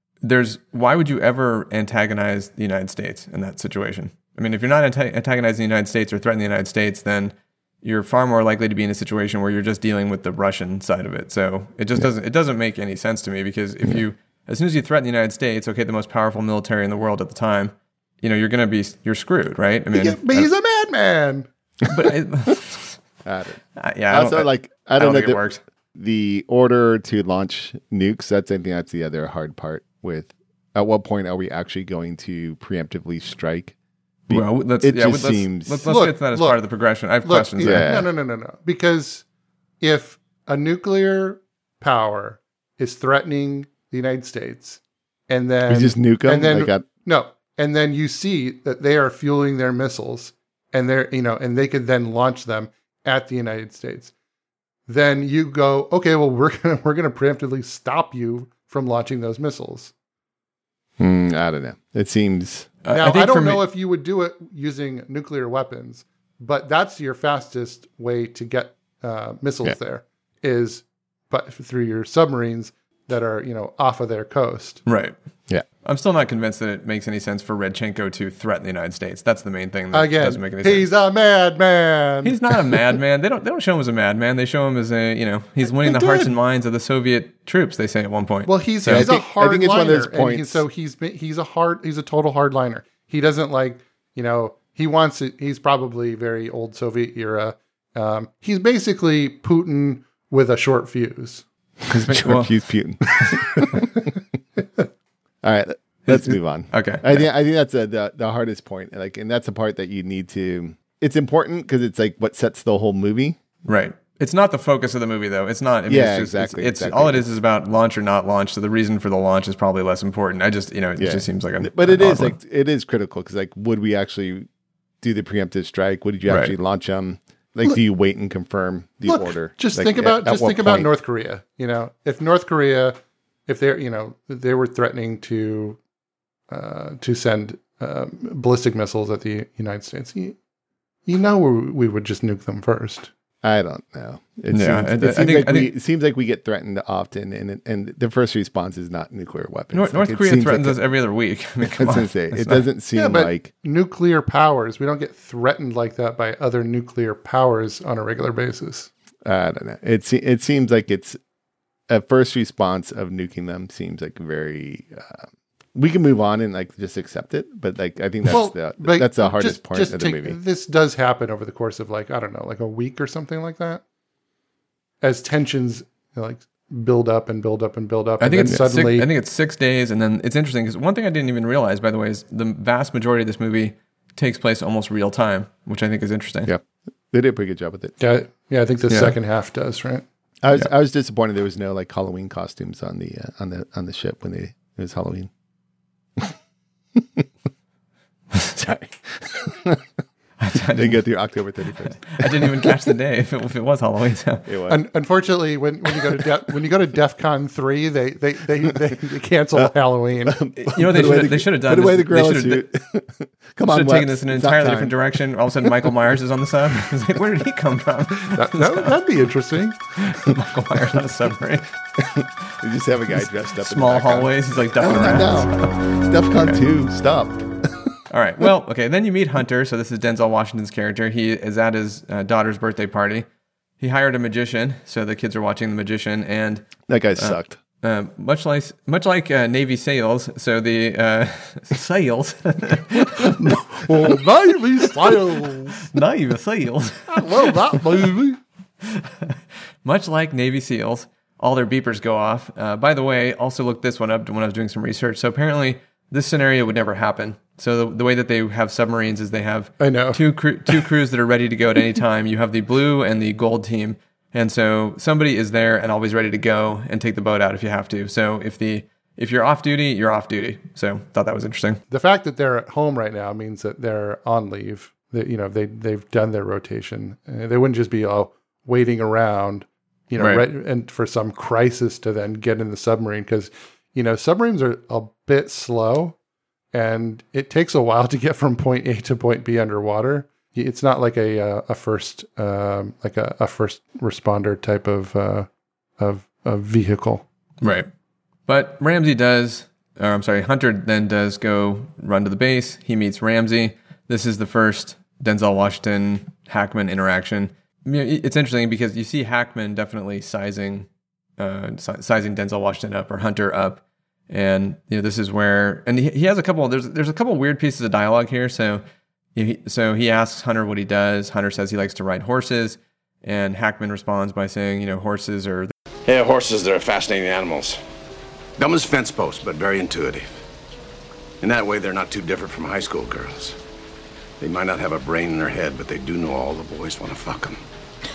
Why would you ever antagonize the United States in that situation? I mean, if you're not antagonizing the United States or threatening the United States, then you're far more likely to be in a situation where you're just dealing with the Russian side of it. So it just doesn't make any sense to me, because as soon as you threaten the United States, okay, the most powerful military in the world at the time, you're screwed, right? I mean, but he's a madman. But I don't know if it works. The order to launch nukes, I think that's the other hard part with, at what point are we actually going to preemptively strike? Well, let's get to that as part of the progression. I have questions there. No. Because if a nuclear power is threatening the United States, and then we just nuke them, and then you see that they are fueling their missiles, and and they could then launch them at the United States, then you go, okay, well, we're gonna preemptively stop you from launching those missiles. I don't know. It seems... Now, I don't know if you would do it using nuclear weapons, but that's your fastest way to get missiles there, is through your submarines that are, off of their coast. Right. Yeah. I'm still not convinced that it makes any sense for Radchenko to threaten the United States. That's the main thing that doesn't make any sense. He's a madman. He's not a madman. They don't show him as a madman. They show him as he's winning the hearts and minds of the Soviet troops, they say at one point. Well, he's a hardliner. I think it's one of those points. So he's a total hardliner. He doesn't he wants it. He's probably very old Soviet era. He's basically Putin with a short fuse. Short fuse Putin. All right, let's move on. Okay. I think that's the hardest point. And that's the part that you need to... It's important because it's like what sets the whole movie. Right. It's not the focus of the movie, though. It's not. I mean, Yeah, it's just, exactly, It's exactly. all it is about launch or not launch. So the reason for the launch is probably less important. I just, it just seems like But an it is odd one. like it is critical because like, would we actually do the preemptive strike? Would you Right. actually launch them? Like, do you wait and confirm the order? Just Like, think about at what point? North Korea. If North Korea, if they're they were threatening to send ballistic missiles at the United States, we would just nuke them first. I don't know. It Yeah, seems, I think- it seems like we get threatened often, and the first response is not nuclear weapons. North Like, it Korea seems threatens like us every other week. I mean, I come was on. gonna say It's it not- doesn't seem but like nuclear powers, we don't get threatened like that by other nuclear powers on a regular basis. I don't know. It seems like it's a first response of nuking them seems like very. We can move on and like just accept it, but like I think that's the hardest part of the movie. This does happen over the course of like a week or something like that, as tensions build up and build up and build up. I think and it's then suddenly. I think it's 6 days, and then it's interesting because one thing I didn't even realize, by the way, is the vast majority of this movie takes place almost real time, which I think is interesting. Yeah, they did a pretty good job with it. Yeah, I think the second half does, right? I was disappointed there was no like Halloween costumes on the ship when it was Halloween. Sorry. They go through October 31st. I didn't even catch the day if it was Halloween. So. It was. Unfortunately, when you go to when you go to DEF CON 3, they cancel Halloween. You know what they should have done? Put away is the gorilla they suit. Come should on, have taken this in an Wes. It's not entirely time. different direction. All of a sudden, Michael Myers is on the sub. It's like, where did he come from? That'd be interesting. Michael Myers on a submarine. You just have a guy dressed up Small in the background. hallways. He's like ducking around. No, DEF CON 2. Stop. All right. Well, okay. Then you meet Hunter. So this is Denzel Washington's character. He is at his daughter's birthday party. He hired a magician, so the kids are watching the magician, and That guy sucked. much like Navy SEALs. So the SEALs, Well, Navy SEALs. Navy SEALs, I love that movie. much like Navy SEALs, all their beepers go off. By the way, also looked this one up when I was doing some research. So apparently, this scenario would never happen. So the way that they have submarines is they have two crews that are ready to go at any time. You have the blue and the gold team. And so somebody is there and always ready to go and take the boat out if you have to. So if you're off duty, you're off duty. So thought that was interesting. The fact that they're at home right now means that they're on leave. That they've done their rotation. They wouldn't just be waiting around, Right. and for some crisis to then get in the submarine, because submarines are a bit slow, and it takes a while to get from point A to point B underwater. It's not like a first responder type of vehicle. Right. But Hunter then does go run to the base. He meets Ramsey. This is the first Denzel Washington Hackman interaction. It's interesting because you see Hackman definitely sizing Denzel Washington up or Hunter up. And this is where, and he has a couple. There's a couple weird pieces of dialogue here. So he asks Hunter what he does. Hunter says he likes to ride horses, and Hackman responds by saying, horses are. Yeah, horses, they're fascinating animals. Dumb as fence posts, but very intuitive. In that way, they're not too different from high school girls. They might not have a brain in their head, but they do know all the boys want to fuck them.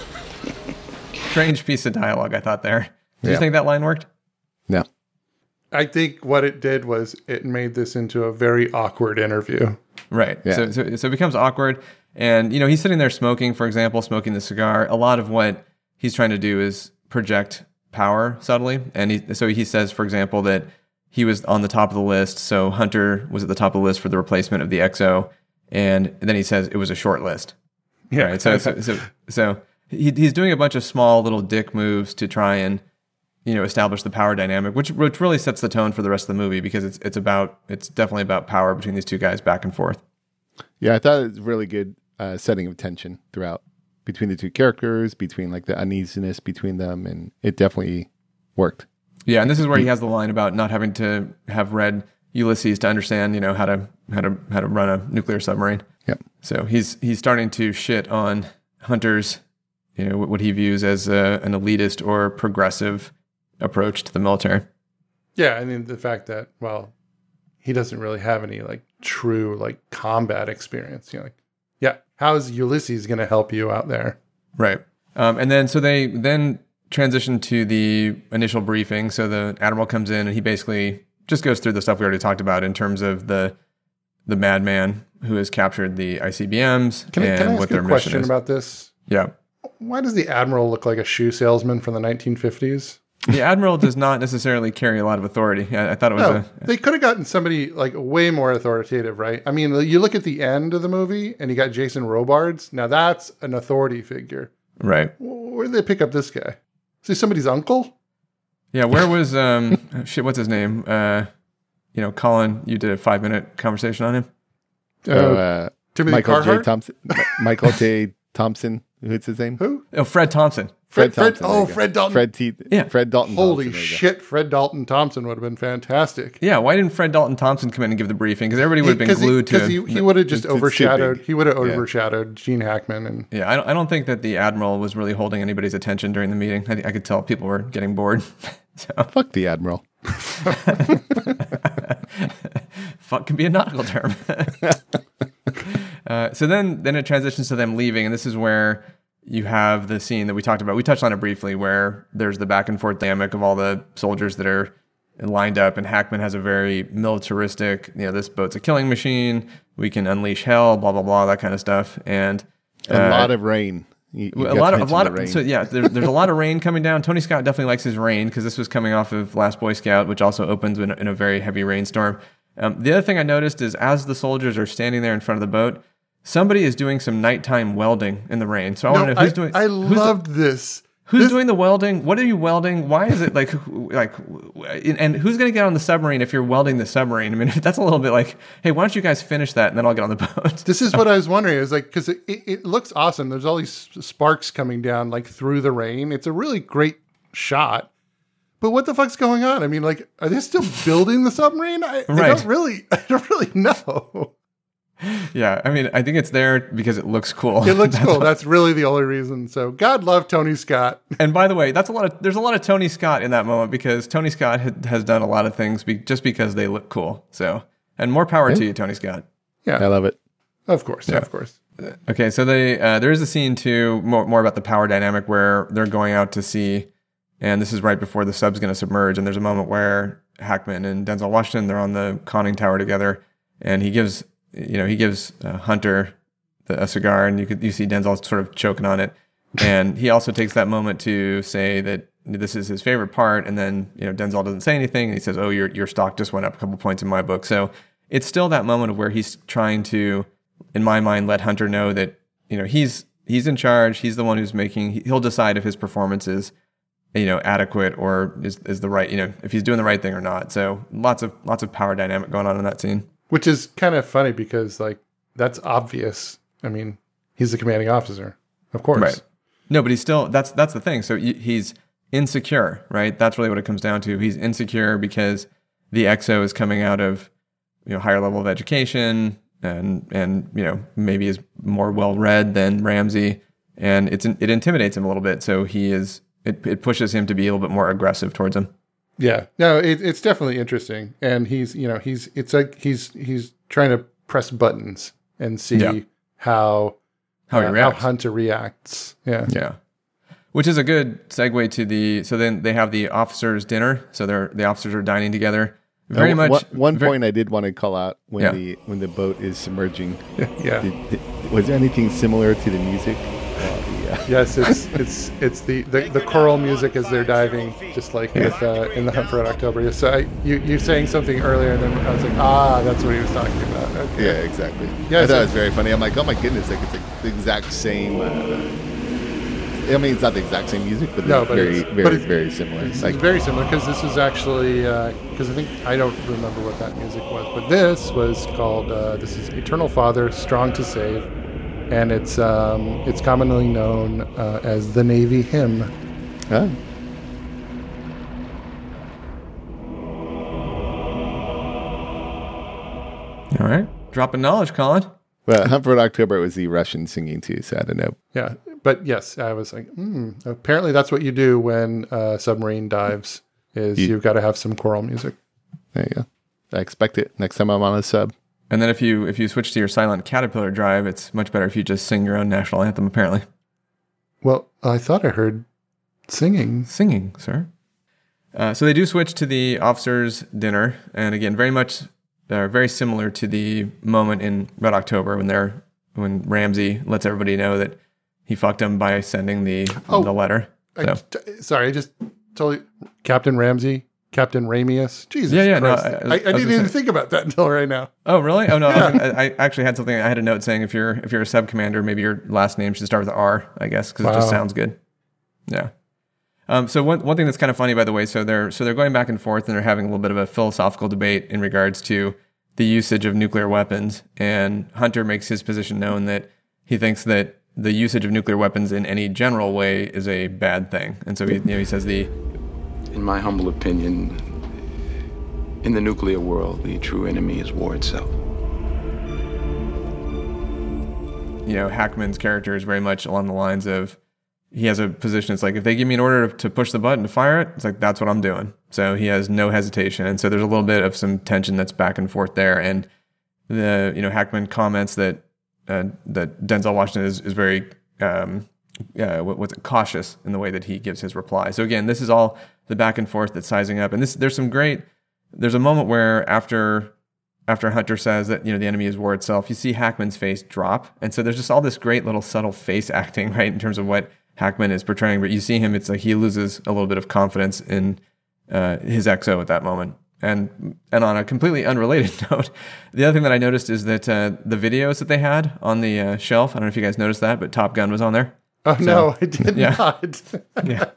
Strange piece of dialogue, I thought there. Did you think that line worked? No. I think what it did was it made this into a very awkward interview. Right. Yeah. So it becomes awkward. And, he's sitting there smoking, for example, smoking the cigar. A lot of what he's trying to do is project power subtly. And he says, for example, that he was on the top of the list. So Hunter was at the top of the list for the replacement of the XO. And then he says it was a short list. Yeah. Right. So he's doing a bunch of small little dick moves to try and, establish the power dynamic, which really sets the tone for the rest of the movie because it's definitely about power between these two guys back and forth. Yeah, I thought it was really good setting of tension throughout between the two characters, between like the uneasiness between them, and it definitely worked. Yeah, and this is where he has the line about not having to have read Ulysses to understand, how to run a nuclear submarine. Yep. So he's starting to shit on Hunter's, what he views as an elitist or progressive approach to the military. Yeah, I mean the fact that he doesn't really have any true combat experience. How's Ulysses going to help you out there? Right. And then so they then transition to the initial briefing. So the admiral comes in and he basically just goes through the stuff we already talked about in terms of the madman who has captured the ICBMs Can I ask what you their a mission question is. about this? Yeah. Why does the admiral look like a shoe salesman from the 1950s? The admiral does not necessarily carry a lot of authority. I thought it was They could have gotten somebody like way more authoritative, right? I mean, you look at the end of the movie and you got Jason Robards. Now that's an authority figure. right. Where did they pick up this guy? Is he somebody's uncle? Yeah, where was what's his name? Colin, you did a 5-minute conversation on him. Timothy Michael J. Carhart? Thompson. Michael J. Thompson. Who's his name? Who? Oh, Fred Thompson. Fred Fred- Thompson. oh, there you go. Fred Dalton. Fred Dalton. Holy Thompson, there you go. shit, Fred Dalton Thompson would have been fantastic. Yeah, why didn't Fred Dalton Thompson come in and give the briefing? Because everybody would have been glued to. Because he would have just It's too overshadowed. big. He would have Yeah. overshadowed Gene Hackman, and Yeah, I don't think that the admiral was really holding anybody's attention during the meeting. I could tell people were getting bored. So Fuck the admiral. fuck can be a nautical term. So then it transitions to them leaving, and this is where you have the scene that we talked about. We touched on it briefly, where there's the back and forth dynamic of all the soldiers that are lined up, and Hackman has a very militaristic, this boat's a killing machine, we can unleash hell, blah blah blah, that kind of stuff, and A lot of rain. You a got lot to of mention the rain. so yeah, there's a lot of rain coming down. Tony Scott definitely likes his rain because this was coming off of Last Boy Scout, which also opens in a very heavy rainstorm. The other thing I noticed is as the soldiers are standing there in front of the boat, somebody is doing some nighthime welding in the rain. So I want to know who's doing. I loved this. Who's doing the welding? What are you welding? Why is it like, and who's going to get on the submarine if you're welding the submarine? I mean, that's a little bit like, hey, why don't you guys finish that and then I'll get on the boat. This is what I was wondering. Is like, because it looks awesome. There's all these sparks coming down like through the rain. It's a really great shot. But what the fuck's going on? I mean, like, are they still building the submarine? I don't really know. Yeah, I mean, I think it's there because it looks cool. It looks cool. That's really the only reason. So God love Tony Scott. And by the way, there's a lot of Tony Scott in that moment because Tony Scott has done a lot of things just because they look cool. So, and more power to you, Tony Scott. Yeah, I love it. of course, of course. Okay, so there is a scene too, more about the power dynamic where they're going out to sea, and this is right before the sub's going to submerge. And there's a moment where Hackman and Denzel Washington, they're on the conning tower together, and he gives Hunter a cigar, and you see Denzel sort of choking on it, and he also takes that moment to say that this is his favorite part, and then Denzel doesn't say anything, and he says, "Oh, your stock just went up a couple points in my book." So it's still that moment of where he's trying to, in my mind, let Hunter know that he's in charge. He's the one who's he'll decide if his performance is adequate or is the right if he's doing the right thing or not. So lots of power dynamic going on in that scene. Which is kind of funny because, like, that's obvious. I mean, he's the commanding officer, of course. Right. No, but he's still, that's the thing. So he's insecure, right? That's really what it comes down to. He's insecure because the XO is coming out of, higher level of education and maybe is more well-read than Ramsey. And it intimidates him a little bit. So it pushes him to be a little bit more aggressive towards him. Yeah, no, it's definitely interesting, and he's trying to press buttons and see how he reacts. how Hunter reacts. Yeah. Which is a good segue to so then they have the officers' dinner. So the officers are dining together. Very much. One point I did want to call out when the boat is submerging. Yeah. Was there anything similar to the music? Yes, it's the choral music as they're diving, just like with in the Hunt for Red October. So you're saying something earlier, and then I was like, that's what he was talking about. Okay. Yeah, exactly. Yeah, I thought it was very funny. I'm like, oh my goodness, like it's like the exact same. I mean, it's not the exact same music, but it's very similar. It's like very similar because this is actually because I don't remember what that music was, but this was called this is Eternal Father, Strong to Save. And it's commonly known as the Navy hymn. Huh? All right. Dropping knowledge, Colin. Well, Hunt for Red October was the Russian singing too, so I don't know. Yeah, but yes, I was like, apparently that's what you do when a submarine dives, is you've got to have some choral music. There you go. I expect it next time I'm on a sub. And then if you switch to your silent caterpillar drive, it's much better if you just sing your own national anthem, apparently. Well, I thought I heard singing. Singing, sir. So they do switch to the officers' dinner, and again, very similar to the moment in Red October when Ramsey lets everybody know that he fucked him by sending the letter. So. Sorry, I just totally Captain Ramsey, Captain Ramius. Jesus Christ. No, I didn't even think about that until right now. Oh, really? Oh no, I actually had something. I had a note saying if you're a sub commander, maybe your last name should start with R, I guess, because it just sounds good. Yeah. So one thing that's kind of funny, by the way, so they're going back and forth, and they're having a little bit of a philosophical debate in regards to the usage of nuclear weapons. And Hunter makes his position known that he thinks that the usage of nuclear weapons in any general way is a bad thing. And so he says in my humble opinion, in the nuclear world, the true enemy is war itself. Hackman's character is very much along the lines of, he has a position. It's like, if they give me an order to push the button to fire it, it's like, that's what I'm doing. So he has no hesitation. And so there's a little bit of some tension that's back and forth there. And Hackman comments that Denzel Washington is very cautious in the way that he gives his reply. So again, this is all the back and forth that's sizing up. And there's a moment where after Hunter says that, the enemy is war itself, you see Hackman's face drop. And so there's just all this great little subtle face acting, right, in terms of what Hackman is portraying. But you see him, it's like he loses a little bit of confidence in his XO at that moment. And on a completely unrelated note, the other thing that I noticed is that the videos that they had on the shelf, I don't know if you guys noticed that, but Top Gun was on there. Oh, so, no, I did not. Yeah.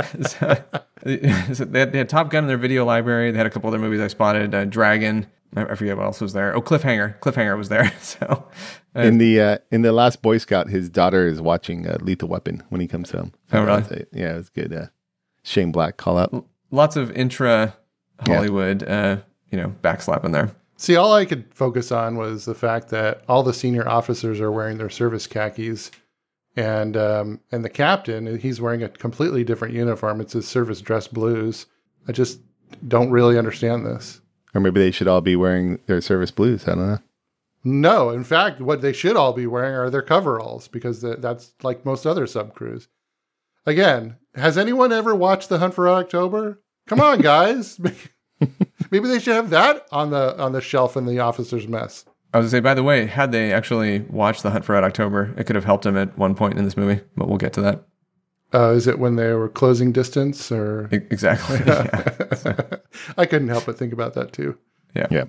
So they had Top Gun in their video library. They had a couple other movies I spotted. Dragon. I forget what else was there. Oh, Cliffhanger. Cliffhanger was there. So in the last Boy Scout, his daughter is watching Lethal Weapon when he comes home. Oh, really? Yeah, it was good. Shane Black call out. Lots of intra Hollywood, backslapping there. See, all I could focus on was the fact that all the senior officers are wearing their service khakis, and the captain, he's wearing a completely different uniform. It's his service dress blues. I just don't really understand this. Or maybe they should all be wearing their service blues. I don't know. No, in fact, what they should all be wearing are their coveralls, because that's like most other subcrews. Again, has anyone ever watched The Hunt for Red October? Come on, guys. Maybe they should have that on the shelf in the officer's mess. I was going to say, by the way, had they actually watched The Hunt for Red October, it could have helped them at one point in this movie, but we'll get to that. Is it when they were closing distance, or exactly? Yeah. I couldn't help but think about that too. Yeah.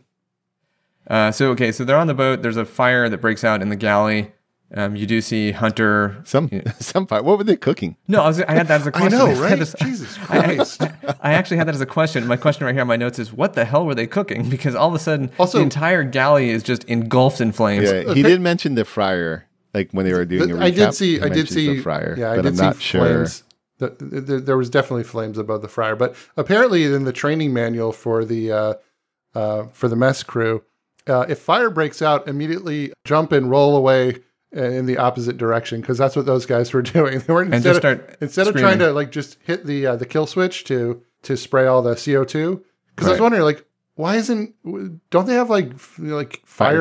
So they're on the boat. There's a fire that breaks out in the galley. You do see Hunter. Some fire. What were they cooking? No, I had that as a question. I know, right? Jesus Christ! I actually had that as a question. My question right here on my notes is, what the hell were they cooking? Because all of a sudden, the entire galley is just engulfed in flames. Yeah, he did mention the fryer, like when they were doing a recap. I did see the fryer. Yeah, but I'm not sure. There was definitely flames above the fryer, but apparently in the training manual for the mess crew, if fire breaks out, immediately jump and roll away in the opposite direction, because that's what those guys were doing. They weren't instead of trying to like just hit the kill switch to spray all the CO2. Because I was wondering, like, don't they have like fire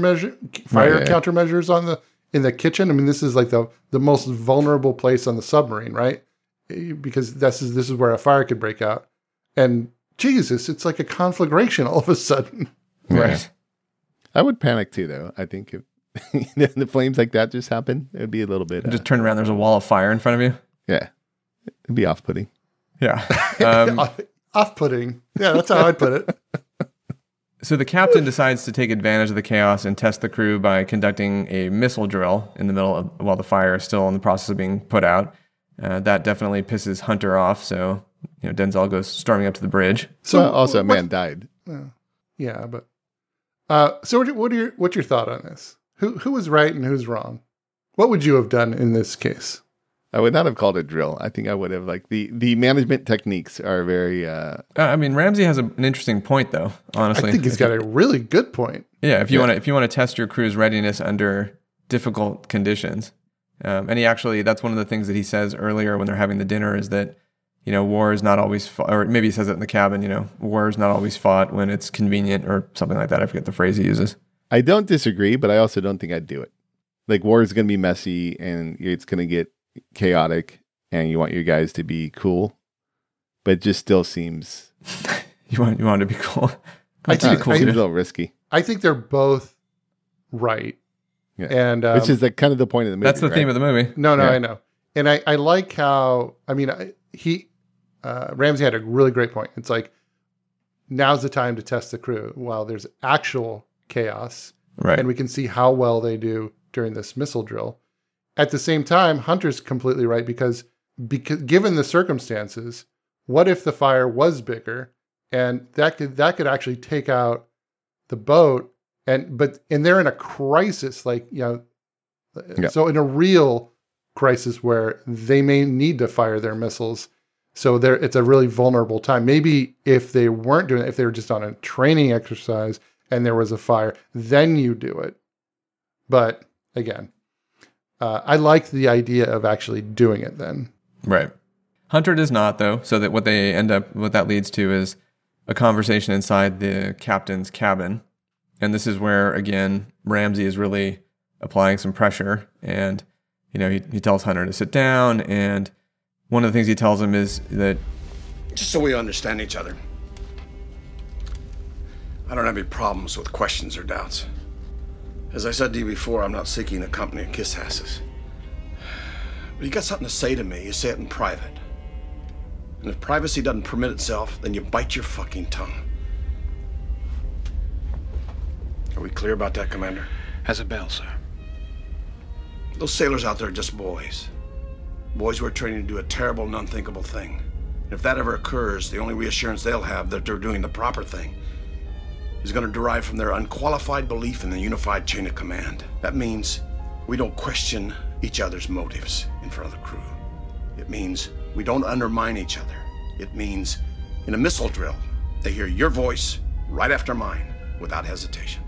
countermeasures in the kitchen? I mean, this is like the most vulnerable place on the submarine, right? Because this is where a fire could break out. And Jesus, it's like a conflagration all of a sudden. Right. I would panic too, though. I think if the flames like that just happen, it would be a little bit. Just turn around. There's a wall of fire in front of you. Yeah. It'd be off-putting. Yeah. Off-putting. Yeah, that's how I'd put it. So the captain decides to take advantage of the chaos and test the crew by conducting a missile drill in the middle while the fire is still in the process of being put out. That definitely pisses Hunter off. So Denzel goes storming up to the bridge. So also a man died. Yeah, but so what's your thought on this? Who was right and who's wrong? What would you have done in this case? I would not have called it drill. I think I would have the management techniques are very. Ramsey has an interesting point, though. Honestly, I think he's got a really good point. Yeah, if you want to test your crew's readiness under difficult conditions, and that's one of the things that he says earlier when they're having the dinner is that war is not always fought, or maybe he says it in the cabin. War is not always fought when it's convenient or something like that. I forget the phrase he uses. I don't disagree, but I also don't think I'd do it. Like, war is going to be messy, and it's going to get chaotic and you want your guys to be cool, but it just still seems you want to be cool. It seems a little risky. I think they're both right. Yeah. And which is kind of the point of the movie. That's the theme of the movie. No, I know. And I like how, I mean, Ramsey had a really great point. It's like, now's the time to test the crew while there's actual chaos. Right. And we can see how well they do during this missile drill. At the same time, Hunter's completely right because given the circumstances, what if the fire was bigger and that could actually take out the boat and they're in a crisis, like, so in a real crisis where they may need to fire their missiles. So it's a really vulnerable time. Maybe if they weren't doing it, if they were just on a training exercise and there was a fire, then you do it. But again, I like the idea of actually doing it then. Right. Hunter does not, though. So that what that leads to is a conversation inside the captain's cabin. And this is where, again, Ramsey is really applying some pressure. And, he tells Hunter to sit down. And one of the things he tells him is that... Just so we understand each other, I don't have any problems with questions or doubts. As I said to you before, I'm not seeking the company of kiss asses. But you got something to say to me, you say it in private. And if privacy doesn't permit itself, then you bite your fucking tongue. Are we clear about that, Commander? Has a bell, sir. Those sailors out there are just boys. Boys who are training to do a terrible and unthinkable thing. And if that ever occurs, the only reassurance they'll have that they're doing the proper thing is going to derive from their unqualified belief in the unified chain of command. That means we don't question each other's motives in front of the crew. It means we don't undermine each other. It means in a missile drill, they hear your voice right after mine without hesitation.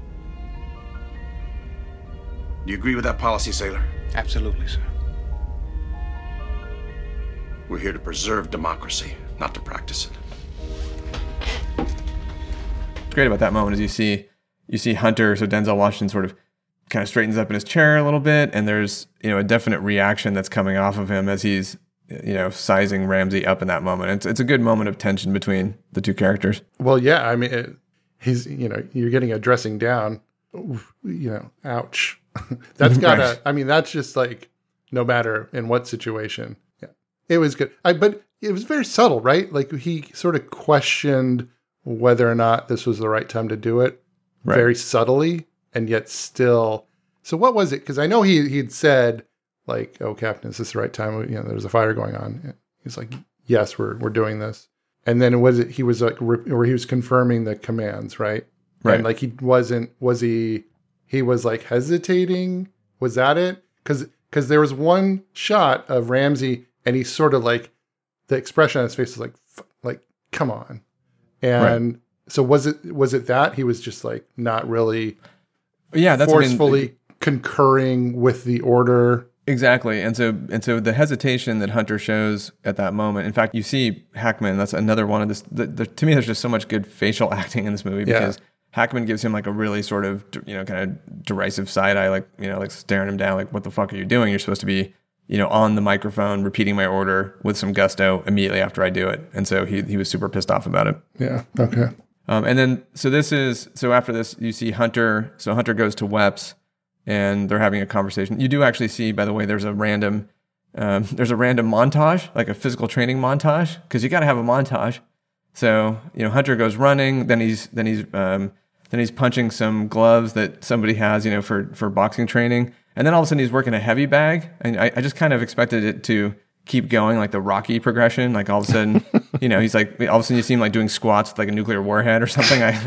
Do you agree with that policy, sailor? Absolutely, sir. We're here to preserve democracy, not to practice it. What's great about that moment is you see Hunter, so Denzel Washington sort of kind of straightens up in his chair a little bit, and there's a definite reaction that's coming off of him as he's sizing Ramsey up in that moment. It's a good moment of tension between the two characters. Well, yeah, I mean, he's you're getting a dressing down. Ouch. That's gotta. Right. I mean, that's just like no matter in what situation. Yeah, it was good. But it was very subtle, right? Like he sort of questioned whether or not this was the right time to do it, right, very subtly, and yet still. So what was it? Because I know he'd said like, "Oh, Captain, is this the right time? There's a fire going on." He's like, "Yes, we're doing this." And then he was like, or he was confirming the commands, right? Right. And like he wasn't. Was he? He was like hesitating. Was that it? Because there was one shot of Ramsey, and he sort of like the expression on his face was like, come on. And right. So was it that he was just like not really, that's forcefully concurring with the order? Exactly. And so the hesitation that Hunter shows at that moment, in fact, you see Hackman, that's another one of this, to me, there's just so much good facial acting in this movie because Hackman gives him like a really sort of, kind of derisive side eye, like, like staring him down, like, what the fuck are you doing? You're supposed to be, on the microphone, repeating my order with some gusto immediately after I do it. And so he was super pissed off about it. Yeah. Okay. And then, so after this, you see Hunter, so Hunter goes to Weps and they're having a conversation. You do actually see, by the way, there's a random montage, like a physical training montage, because you got to have a montage. So, Hunter goes running, then he's punching some gloves that somebody has, for boxing training. And then all of a sudden he's working a heavy bag. And I just kind of expected it to keep going like the Rocky progression. Like all of a sudden, he's like, all of a sudden you see him like doing squats with like a nuclear warhead or something. I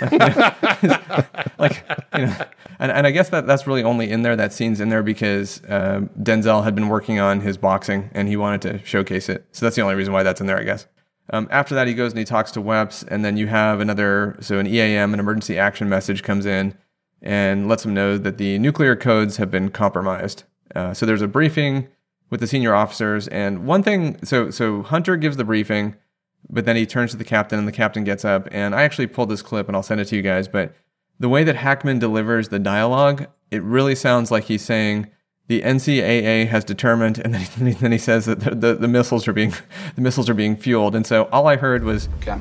don't know. And I guess that's really only in there, that scene's in there because Denzel had been working on his boxing and he wanted to showcase it. So that's the only reason why that's in there, I guess. After that, he goes and he talks to Weps, and then you have an EAM, an emergency action message comes in and lets them know that the nuclear codes have been compromised. So there's a briefing with the senior officers, and one thing, so Hunter gives the briefing, but then he turns to the captain, and the captain gets up, and I actually pulled this clip, and I'll send it to you guys, but the way that Hackman delivers the dialogue, it really sounds like he's saying, the NCAA has determined, and then he says that the missiles are being fueled. And so all I heard was, Okay.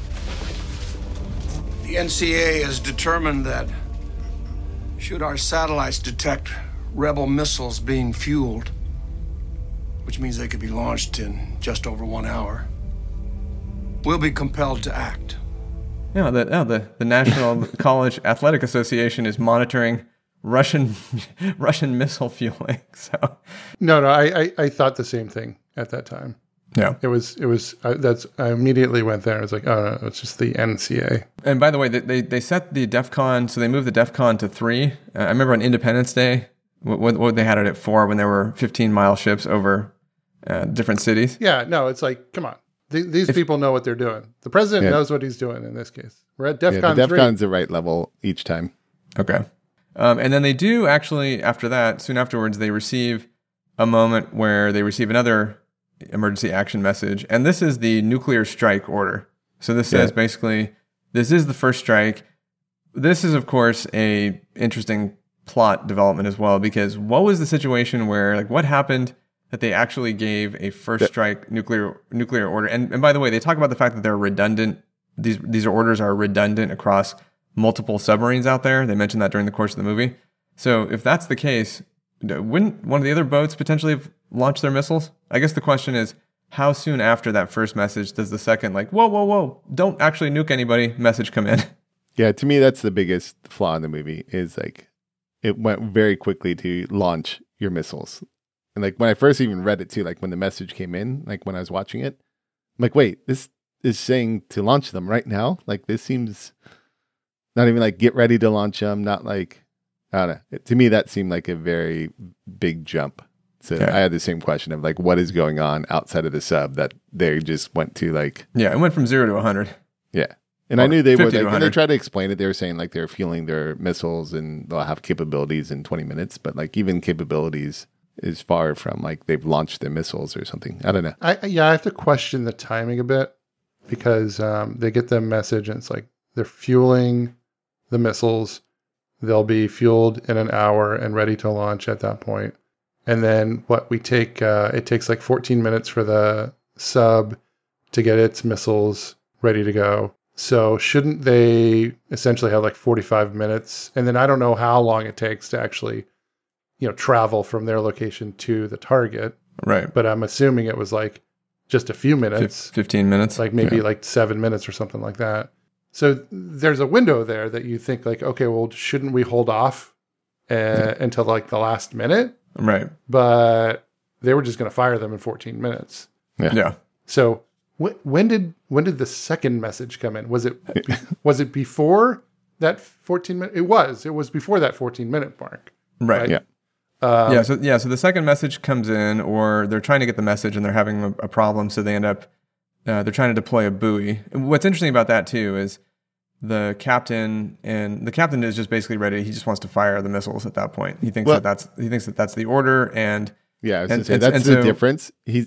The NCAA has determined that should our satellites detect rebel missiles being fueled, which means they could be launched in just over 1 hour, we'll be compelled to act. the National College Athletic Association is monitoring Russian missile fueling. So No, I thought the same thing at that time. yeah, It was I immediately went there. I was like, oh no, it's just the NCA. And by the way, they set the DEFCON, so they moved the DEFCON to 3. I remember on Independence Day, what they had it at 4 when there were 15-mile ships over different cities. Yeah, no, it's like, come on. These people know what they're doing. The president knows what he's doing in this case. We're at DEFCON 3. The DEFCON's the right level each time. Okay. And then they do actually, after that, soon afterwards, they receive a moment where they receive another emergency action message. And this is the nuclear strike order. So this says basically, this is the first strike. This is, of course, a interesting plot development as well, because what was the situation where, like, what happened that they actually gave a first strike nuclear order? And by the way, they talk about the fact that they're redundant. These orders are redundant across multiple submarines out there. They mentioned that during the course of the movie. So if that's the case, wouldn't one of the other boats potentially have launched their missiles? I guess the question is, how soon after that first message does the second, like, whoa, don't actually nuke anybody message come in? Yeah, to me, that's the biggest flaw in the movie is like it went very quickly to launch your missiles. And like when I first even read it too, like when the message came in, like when I was watching it, I'm like, wait, this is saying to launch them right now? Like this seems not even like get ready to launch them, not like, I don't know. To me, that seemed like a very big jump. So I had the same question of like, what is going on outside of the sub that they just went to like... Yeah, it went from 0 to 100. Yeah. And I knew they were, like, when they 100. tried to explain it, they were saying like they're fueling their missiles and they'll have capabilities in 20 minutes. But like even capabilities is far from like they've launched their missiles or something. I don't know. I have to question the timing a bit because they get the message and it's like they're fueling the missiles. They'll be fueled in an hour and ready to launch at that point. And then it takes like 14 minutes for the sub to get its missiles ready to go. So shouldn't they essentially have like 45 minutes? And then I don't know how long it takes to actually, travel from their location to the target. Right. But I'm assuming it was like just a few minutes. 15 minutes. Like maybe like 7 minutes or something like that. So there's a window there that you think like, okay, well, shouldn't we hold off until like the last minute? Right. But they were just going to fire them in 14 minutes. Yeah. So when did the second message come in? Was it before that 14 minute? It was before that 14-minute mark. Right. Yeah. So the second message comes in, or they're trying to get the message and they're having a problem, so they end up they're trying to deploy a buoy. And what's interesting about that too is the captain is just basically ready. He just wants to fire the missiles at that point. He thinks that's the order, and yeah, I was gonna say, that's the difference.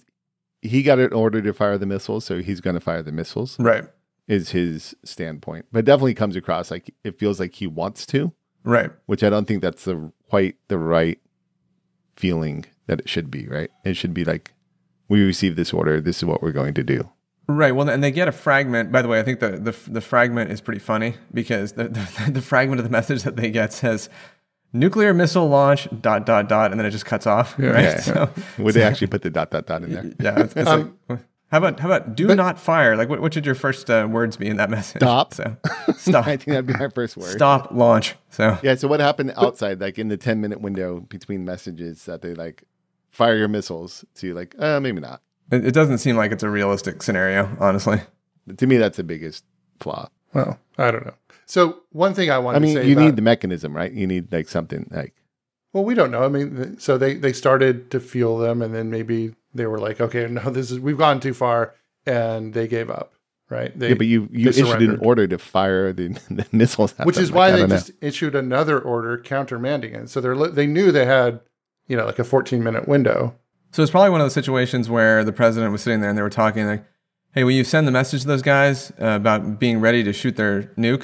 He got an order to fire the missiles, so he's going to fire the missiles. Right, is his standpoint, but definitely comes across like it feels like he wants to. Right, which I don't think that's quite the right feeling that it should be. Right, it should be like we received this order. This is what we're going to do. Right. Well, and they get a fragment. By the way, I think the fragment is pretty funny because the fragment of the message that they get says nuclear missile launch ... and then it just cuts off. Yeah. Right. Yeah. So, would they actually put the ... in there? Yeah. It's like, how about not fire? Like what should your first words be in that message? Stop. So stop. I think that'd be my first word. Stop launch. So yeah. So what happened outside, like in the 10-minute window between messages that they like fire your missiles to like maybe not. It doesn't seem like it's a realistic scenario, honestly. To me, that's the biggest flaw. Well, I don't know. So one thing I wanted to say you need the mechanism, right? You need like something like... Well, we don't know. I mean, so they started to fuel them and then maybe they were like, okay, no, we've gone too far, and they gave up, right? But you issued an order to fire the missiles at which them. is why they just issued another order countermanding it. So they knew they had, like a 14-minute window. So it's probably one of those situations where the president was sitting there and they were talking like, hey, will you send the message to those guys about being ready to shoot their nukes?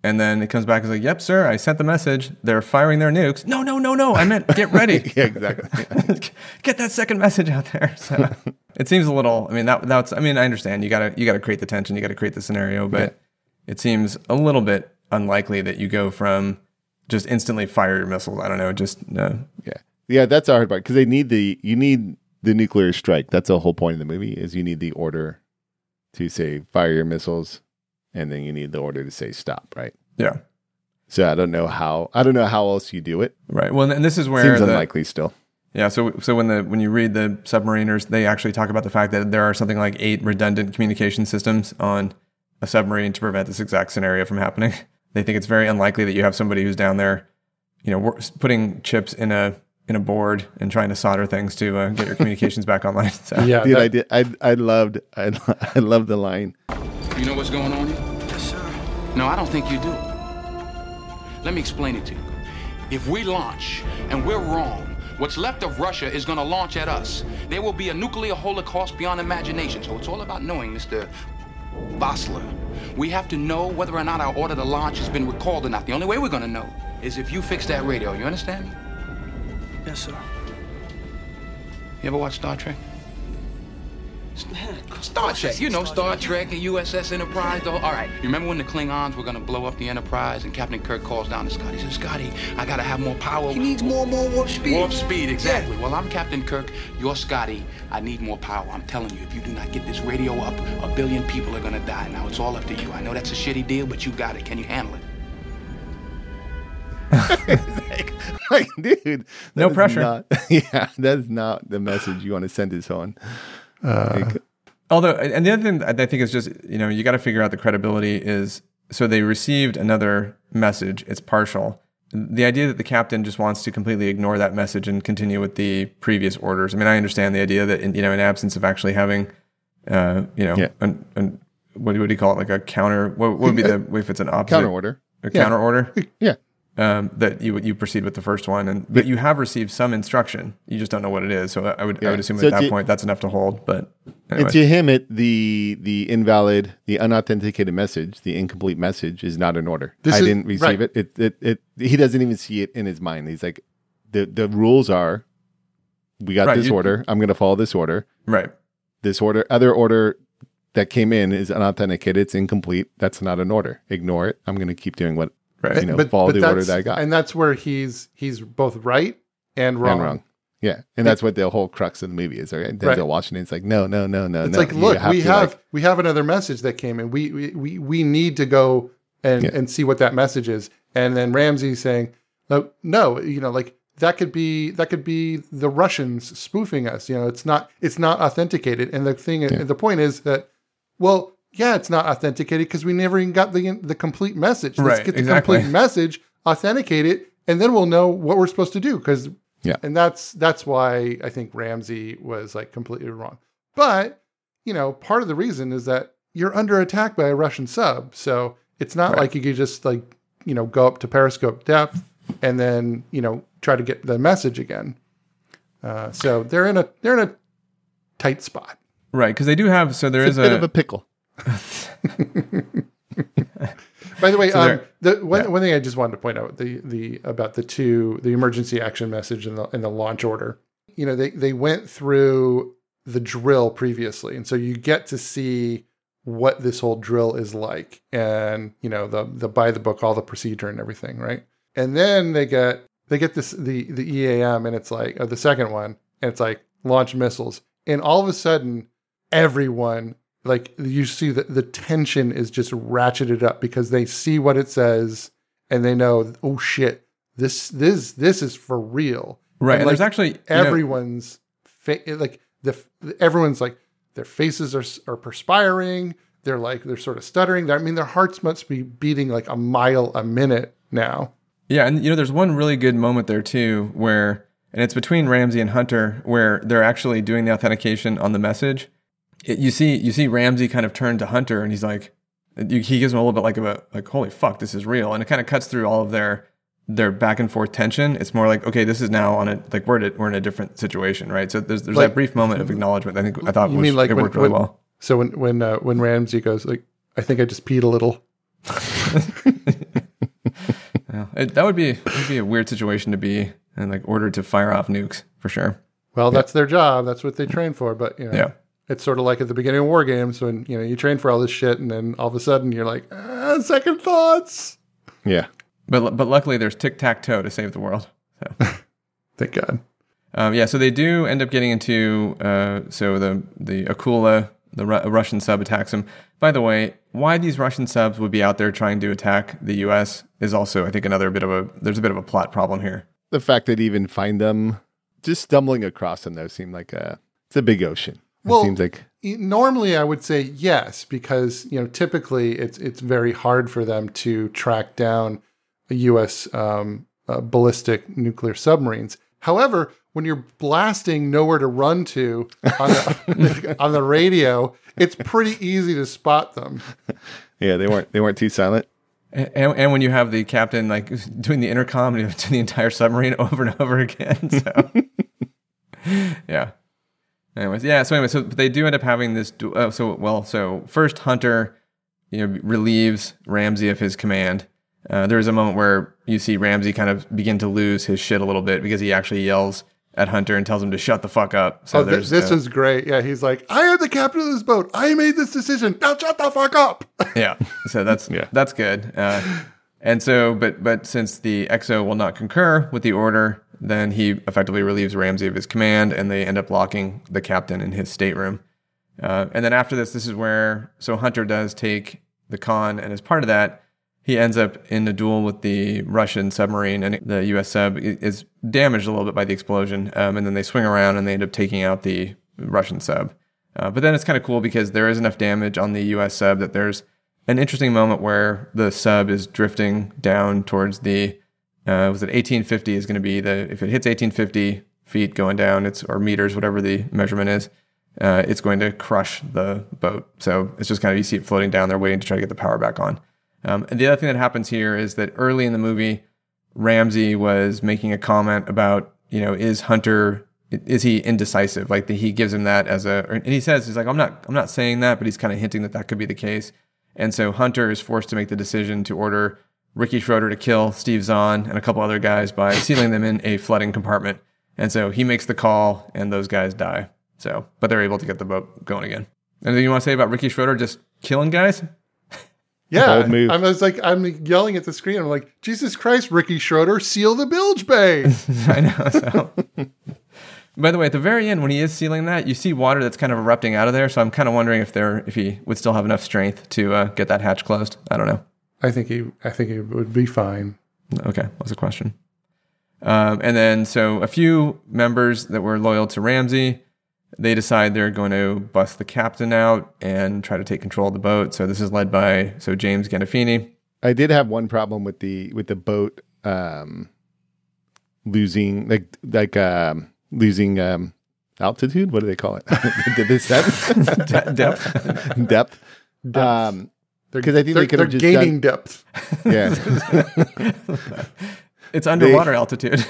And then it comes back and is like, yep, sir, I sent the message. They're firing their nukes. No. I meant get ready. Yeah, exactly. Get that second message out there. So it seems a little, I understand you gotta create the tension, you gotta create the scenario, but it seems a little bit unlikely that you go from just instantly fire your missiles. I don't know, just no. Yeah, that's the hard part because you need the nuclear strike. That's the whole point of the movie is you need the order to say fire your missiles, and then you need the order to say stop, right? Yeah. So I don't know how else you do it. Right. Well, and this is where seems unlikely still. Yeah. So when you read the submariners, they actually talk about the fact that there are something like 8 redundant communication systems on a submarine to prevent this exact scenario from happening. They think it's very unlikely that you have somebody who's down there, putting chips in a board and trying to solder things to get your communications back online. So. Yeah, dude, I loved the line. You know what's going on here? Yes, sir. No, I don't think you do. Let me explain it to you. If we launch and we're wrong, what's left of Russia is going to launch at us. There will be a nuclear holocaust beyond imagination. So it's all about knowing, Mr. Bossler. We have to know whether or not our order to launch has been recalled or not. The only way we're going to know is if you fix that radio. You understand me? Yes, sir. You ever watch Star Trek? Star Trek, Star Trek and USS Enterprise. All right, you remember when the Klingons were going to blow up the Enterprise and Captain Kirk calls down to Scotty, he says, Scotty, I got to have more power. He needs more warp speed. Warp speed, exactly. Yeah. Well, I'm Captain Kirk, you're Scotty, I need more power. I'm telling you, if you do not get this radio up, 1 billion people are going to die. Now, it's all up to you. I know that's a shitty deal, but you got it. Can you handle it? like, dude, no pressure. That is not the message you want to send to someone. Although, and the other thing I think is just, you got to figure out the credibility is, so they received another message. It's partial. The idea that the captain just wants to completely ignore that message and continue with the previous orders. I mean, I understand the idea that, in absence of actually having, what do you call it? Like a counter, what would be if it's an opposite? Counter order. A counter order? Yeah. That you proceed with the first one, but you have received some instruction. You just don't know what it is. So I would assume at that point that's enough to hold. But anyway. And to him, the invalid, the unauthenticated message, the incomplete message is not an order. I didn't receive it. He doesn't even see it in his mind. He's like, the rules are, we got this order. I'm going to follow this order. Right. This other order that came in is unauthenticated. It's incomplete. That's not an order. Ignore it. I'm going to keep doing what. Right. Follow the order that I got. And that's where he's both right and wrong. Yeah. And that's what the whole crux of the movie is. Right? Denzel Washington's like, no. It's like, look, we have another message that came in. We need to go and see what that message is. And then Ramsey saying, no, that could be the Russians spoofing us. It's not authenticated. And the point is that, well, yeah, it's not authenticated because we never even got the complete message. Let's get the complete message, authenticate it, and then we'll know what we're supposed to do. And that's why I think Ramsey was like completely wrong. But part of the reason is that you're under attack by a Russian sub, so it's not like you could just go up to periscope depth and then try to get the message again. So they're in a tight spot, right? Because they do have there is a bit of a pickle. By the way, one thing I just wanted to point out about the emergency action message and the launch order. They went through the drill previously, and so you get to see what this whole drill is like, and the by the book, all the procedure and everything, right? And then they get this the EAM, and it's like the second one, and it's like launch missiles, and all of a sudden everyone. Like you see that the tension is just ratcheted up because they see what it says and they know, oh shit, this is for real, right? And there's actually everyone's everyone's like their faces are perspiring. They're sort of stuttering. Their hearts must be beating like a mile a minute now. Yeah, and there's one really good moment there too where, and it's between Ramsey and Hunter where they're actually doing the authentication on the message. You see Ramsey kind of turn to Hunter and he's like, he gives him a little bit like holy fuck, this is real. And it kind of cuts through all of their back and forth tension. It's more like, okay, this is now on we're in a different situation, right? So there's like, that brief moment of acknowledgement. I thought it worked really well. So when Ramsey goes like, I think I just peed a little. That would be a weird situation to be and like ordered to fire off nukes for sure. Well, that's their job. That's what they train for. But it's sort of like at the beginning of war games when you train for all this shit, and then all of a sudden you're like, second thoughts. Yeah, but luckily there's tic-tac-toe to save the world. So. Thank God. So they do end up getting into so the Akula, the Russian sub attacks him. By the way, why these Russian subs would be out there trying to attack the U.S. is also, I think, there's a bit of a plot problem here. The fact that even find them, just stumbling across them, though, seemed like it's a big ocean. Well, it seems like normally I would say yes, because typically it's very hard for them to track down a U.S. Ballistic nuclear submarines. However, when you're blasting nowhere to run to on the radio, it's pretty easy to spot them. Yeah, they weren't too silent. And when you have the captain like doing the intercom to the entire submarine over and over again, so yeah. So they do end up having this. So first Hunter, relieves Ramsey of his command. There is a moment where you see Ramsey kind of begin to lose his shit a little bit because he actually yells at Hunter and tells him to shut the fuck up. So this is great. Yeah, he's like, I am the captain of this boat. I made this decision. Now shut the fuck up. Yeah. So that's good. But since the XO will not concur with the order, then he effectively relieves Ramsey of his command, and they end up locking the captain in his stateroom. And then after this is where Hunter does take the con, and as part of that, he ends up in a duel with the Russian submarine, and the U.S. sub is damaged a little bit by the explosion. And then they swing around and they end up taking out the Russian sub. But then it's kind of cool because there is enough damage on the U.S. sub that there's an interesting moment where the sub is drifting down towards the, 1850 is going to be if it hits 1850 feet going down, or meters, whatever the measurement is, it's going to crush the boat. So it's just kind of, you see it floating down there waiting to try to get the power back on. And the other thing that happens here is that early in the movie, Ramsey was making a comment about, is Hunter, is he indecisive? Like he gives him that and he says, he's like, I'm not saying that, but he's kind of hinting that could be the case. And so Hunter is forced to make the decision to order Ricky Schroeder to kill Steve Zahn and a couple other guys by sealing them in a flooding compartment. And so he makes the call and those guys die. So, but they're able to get the boat going again. Anything you want to say about Ricky Schroeder just killing guys? Yeah, I'm yelling at the screen. I'm like, Jesus Christ, Ricky Schroeder, seal the bilge bay. I know. So. By the way, at the very end, when he is sealing that, you see water that's kind of erupting out of there. So I'm kind of wondering if he would still have enough strength to get that hatch closed. I don't know. I think he would be fine. Okay, that was a question. And then so a few members that were loyal to Ramsey, they decide they're going to bust the captain out and try to take control of the boat. So this is led by James Gandolfini. I did have one problem with the boat losing losing altitude. What do they call it? Depth. Because I think they could have just gaining depth. Yeah, it's underwater altitude.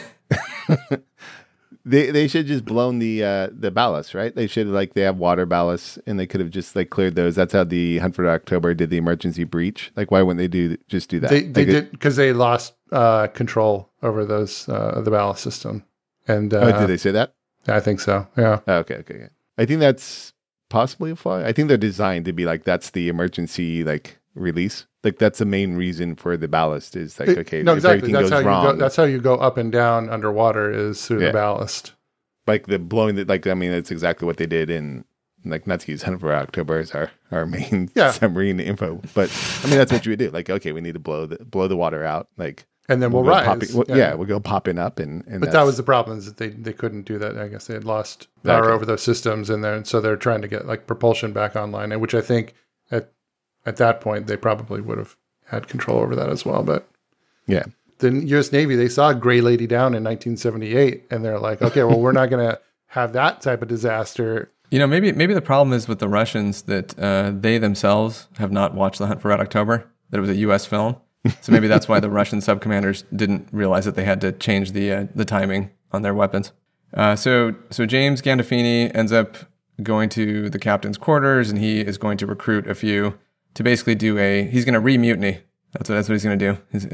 They should just blown the ballast, right? They should they have water ballast, and they could have just cleared those. That's how the Hunt for October did the emergency breach. Why wouldn't they do that? They did because they lost control over those the ballast system. And did they say that? I think so. Yeah. Okay. I think that's possibly a flaw. I think they're designed to be that's the emergency release. That's the main reason for the ballast is no, if exactly. everything goes wrong. That's how you go up and down underwater is through the ballast. The blowing that's exactly what they did in not to use Hunt for October as our main submarine info, but that's what you would do. Okay, we need to blow the water out. And then we'll rise. We'll go popping up, but that was the problem is that they couldn't do that. I guess they had lost power over those systems, and so they're trying to get propulsion back online, and which I think at that point they probably would have had control over that as well. But yeah, the U.S. Navy, they saw Gray Lady down in 1978, and they're like, okay, well, we're not going to have that type of disaster. Maybe the problem is with the Russians that they themselves have not watched The Hunt for Red October, that it was a U.S. film. So maybe that's why the Russian sub-commanders didn't realize that they had to change the timing on their weapons. So James Gandolfini ends up going to the captain's quarters, and he is going to recruit a few to basically he's going to re-mutiny. That's what he's going to do.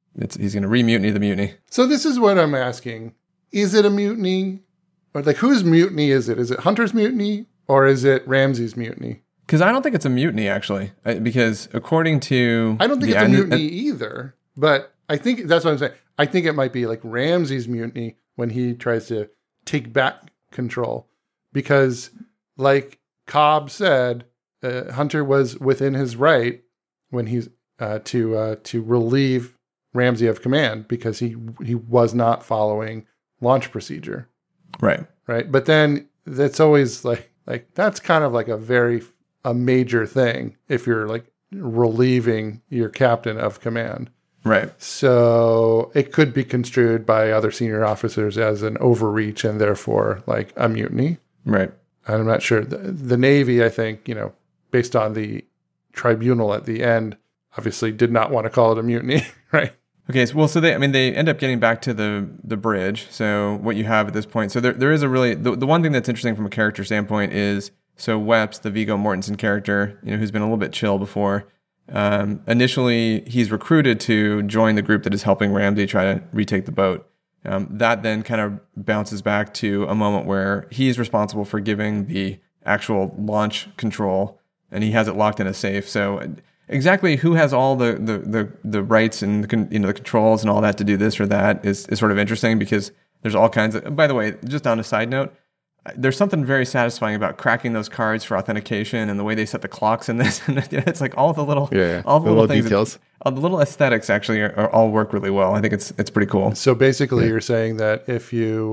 he's going to remutiny the mutiny. So this is what I'm asking. Is it a mutiny? Or like, whose mutiny is it? Is it Hunter's mutiny or is it Ramsey's mutiny? Because I don't think it's a mutiny, actually. Because according to... I don't think it's a mutiny either. But I think that's what I'm saying. I think it might be like Ramsey's mutiny when he tries to take back control. Because like Cobb said, Hunter was within his right when he's to relieve Ramsey of command because he was not following launch procedure. Right. But then that's always like that's kind of like a major thing if you're like relieving your captain of command. Right. So it could be construed by other senior officers as an overreach and therefore like a mutiny. Right. I'm not sure. The Navy, I think, based on the tribunal at the end, obviously did not want to call it a mutiny, right? Okay, so they end up getting back to the bridge. So what you have at this point, so there is a really the one thing that's interesting from a character standpoint is so Wepps, the Viggo Mortensen character, who's been a little bit chill before. Initially, he's recruited to join the group that is helping Ramsey try to retake the boat. That then kind of bounces back to a moment where he's responsible for giving the actual launch control, and he has it locked in a safe. So exactly who has all the rights and the controls and all that to do this or that is sort of interesting because there's all kinds of. By the way, just on a side note, there's something very satisfying about cracking those cards for authentication and the way they set the clocks in this. And it's like all the little all the little things, details. The little aesthetics actually are all work really well. I think it's pretty cool. So basically, you're saying that if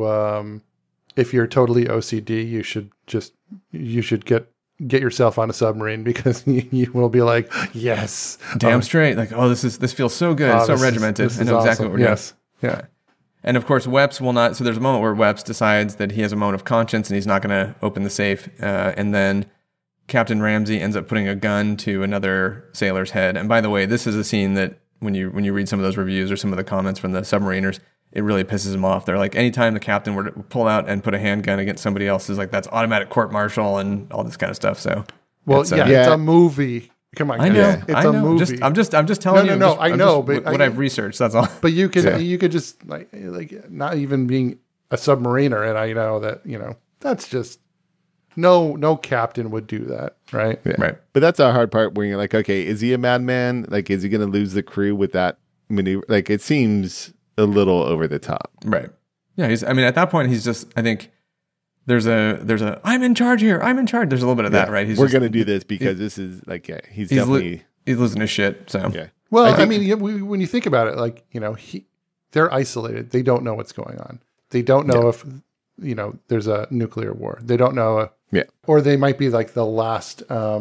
you're totally OCD, you should get yourself on a submarine because you will be like, yes, damn straight. Like, oh, this feels so good, so regimented. I know exactly what we're doing. Yes, yeah. And of course, Wepps will not. So there's a moment where Wepps decides that he has a moment of conscience and he's not going to open the safe. And then Captain Ramsey ends up putting a gun to another sailor's head. And by the way, this is a scene that when you read some of those reviews or some of the comments from the submariners, it really pisses them off. They're like, anytime the captain were to pull out and put a handgun against somebody else, is like that's automatic court-martial and all this kind of stuff. So, it's a movie. Come on, guys. I know. It's a movie. I'm just telling you. No, I know, but what I've researched. That's all. But you could just like not even being a submariner, and I know that that's just no captain would do that, right? Yeah. Right. But that's a hard part where you're like, okay, is he a madman? Like, is he going to lose the crew with that maneuver? Like, it seems a little over the top. Right. Yeah. At that point, he's just. I think. There's a I'm in charge here. I'm in charge. There's a little bit of that, right? We're going to do this because this is like, he's definitely he's losing his shit. So yeah. Well, when you think about it, like they're isolated. They don't know what's going on. They don't know if there's a nuclear war. They don't know. Or they might be like the last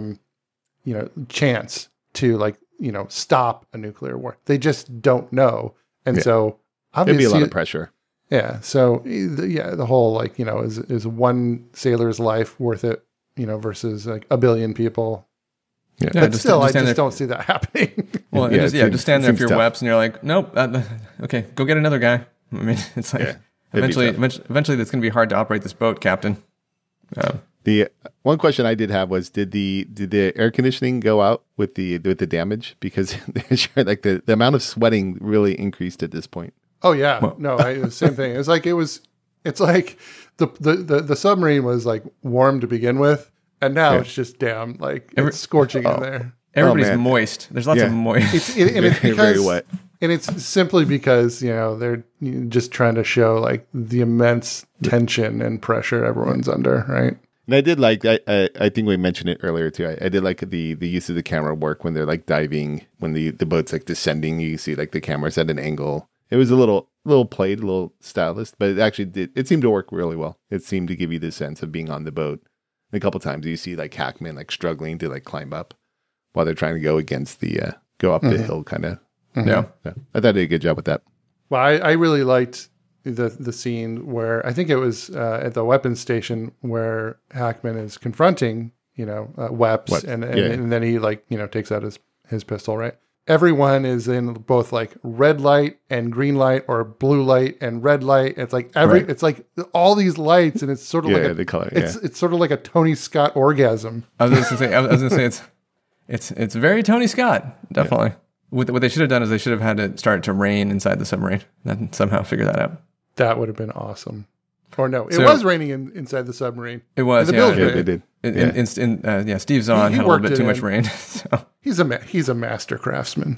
chance to stop a nuclear war. They just don't know, and so obviously there'd be a lot of pressure. Yeah. So the whole is one sailor's life worth it, versus like a billion people. Yeah. But still, I just don't see that happening. Well, just stand there if you're Wepps and you're like, nope, okay, go get another guy. I mean, it's like eventually that's going to be hard to operate this boat, Captain. The one question I did have was, did the air conditioning go out with the damage? Because like the amount of sweating really increased at this point. Oh yeah, the same thing. It's like the submarine was like warm to begin with, and now it's just damn it's scorching in there. Everybody's moist. There's lots of moist. It's because, very wet, and it's simply because they're just trying to show like the immense tension and pressure everyone's under, right? And I did like I think we mentioned it earlier too. I did like the use of the camera work when they're like diving, when the boat's like descending. You see like the camera's at an angle. It was a little played, a little stylist, but it actually it seemed to work really well. It seemed to give you the sense of being on the boat. And a couple times you see like Hackman like struggling to like climb up while they're trying to go against go up the hill kind of. Mm-hmm. Yeah. I thought they did a good job with that. Well, I really liked the scene where I think it was at the weapons station where Hackman is confronting Wepps and then he takes out his pistol, right? Everyone is in both like red light and green light, or blue light and red light. It's like it's like all these lights, and it's sort of like the color. It's sort of like a Tony Scott orgasm. I was gonna say it's very Tony Scott, definitely. what they should have done is they should have had it start to rain inside the submarine and somehow figure that out. That would have been awesome. Or no, it So- was raining inside the submarine. It was, The yeah. Bills Yeah, rain. they did. Steve Zahn He had a little worked bit it too much in. rain. So. He's a master craftsman.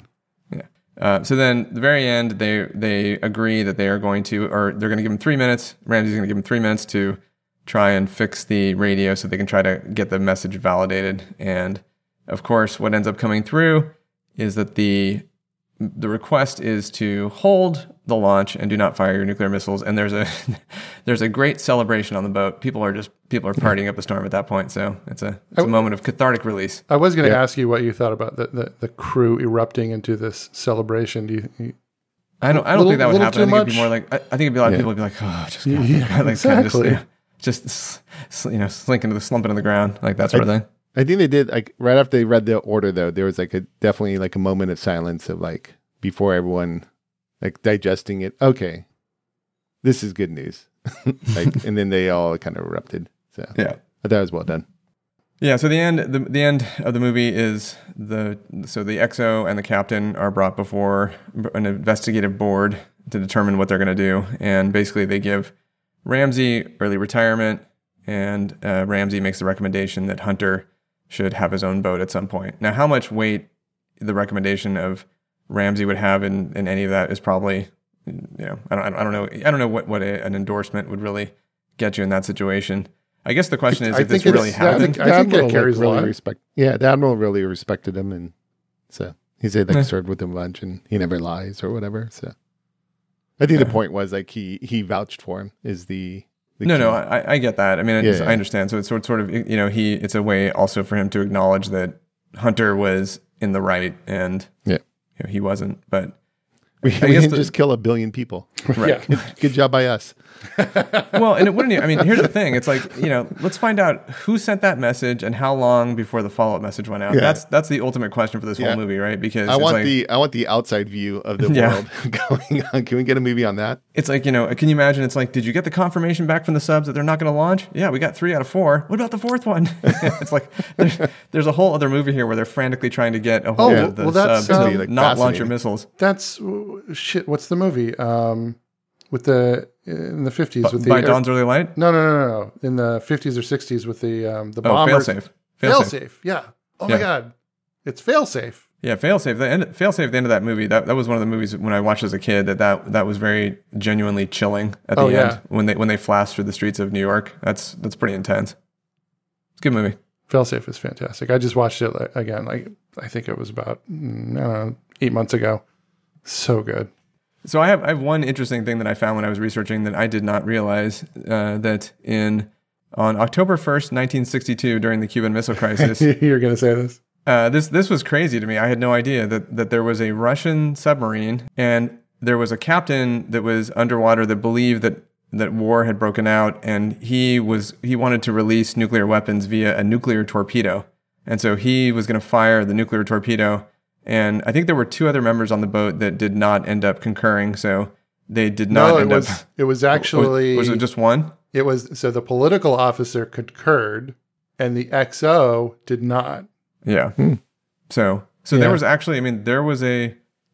So then, at the very end, they agree that they are going to, or they're going to give him 3 minutes. Ramsey's going to give him 3 minutes to try and fix the radio so they can try to get the message validated. And of course, what ends up coming through is that the request is to hold the launch and do not fire your nuclear missiles. And there's a great celebration on the boat. People are partying up a storm at that point. So it's a moment of cathartic release. I was going to ask you what you thought about the crew erupting into this celebration. Do you I don't Little- think that would little happen. I too think it'd be much? more like I think it'd be a lot of people would be like, oh, just go, Yeah, like exactly. just slink into the slump into the ground, like that sort of thing. I think they did, like, right after they read the order, though, there was like definitely like a moment of silence of like, before everyone like digesting it. Okay, this is good news. Like, and then they all kind of erupted. So Yeah. I thought it was well done. Yeah, so the end of the movie is the XO and the captain are brought before an investigative board to determine what they're going to do, and basically they give Ramsey early retirement, and Ramsey makes the recommendation that Hunter should have his own boat at some point. Now, how much weight the recommendation of Ramsey would have in any of that is probably, I don't know what an endorsement would really get you in that situation. I guess the question is I if this think really it's- I happened. think- that Admiral, carries a really lot. respect. Yeah, the admiral really respected him, and so he said like served with him lunch, and he never lies or whatever. So I think the point was like he vouched for him is the No, key. I get that. I mean, Yeah. I understand. So it's sort of it's a way also for him to acknowledge that Hunter was in the right and Yeah. he wasn't. But We guess didn't the- just kill 1 billion people. right. Good job by us. Well, and it wouldn't. I mean, here's the thing. It's like let's find out who sent that message and how long before the follow up message went out. Yeah. That's the ultimate question for this Yeah. whole movie, right? Because I it's want like, I want the outside view of the Yeah. world going on. Can we get a movie on that? It's like, can you imagine? It's like, did you get the confirmation back from the subs that they're not going to launch? Yeah, we got 3 out of 4. What about the 4th one? It's like there's a whole other movie here where they're frantically trying to get a hold of the well, that's, subs to like, not launch your fascinating. missiles. That's shit. What's the movie? With the in the 50s with the By Dawn's Early Light? No. In the 50s or 60s with the Oh, bombers. Failsafe. Failsafe. Yeah. Oh my Yeah. god. It's Failsafe. Yeah, Failsafe. Failsafe at the end of that movie, that was one of the movies when I watched as a kid that was very genuinely chilling at the Oh, end yeah. when they flashed through the streets of New York. That's pretty intense. It's a good movie. Failsafe is fantastic. I just watched it again. Like I think it was about 8 months ago. So good. So I have one interesting thing that I found when I was researching that I did not realize that on October 1st, 1962, during the Cuban Missile Crisis, You're gonna say this? this was crazy to me. I had no idea that there was a Russian submarine and there was a captain that was underwater that believed that war had broken out, and he wanted to release nuclear weapons via a nuclear torpedo, and so he was going to fire the nuclear torpedo. And I think there were 2 other members on the boat that did not end up concurring, so they did not No, end up. it was actually Was it just one? it was so the political officer concurred and the XO did not. Yeah. So Yeah. there was actually, I mean, there was a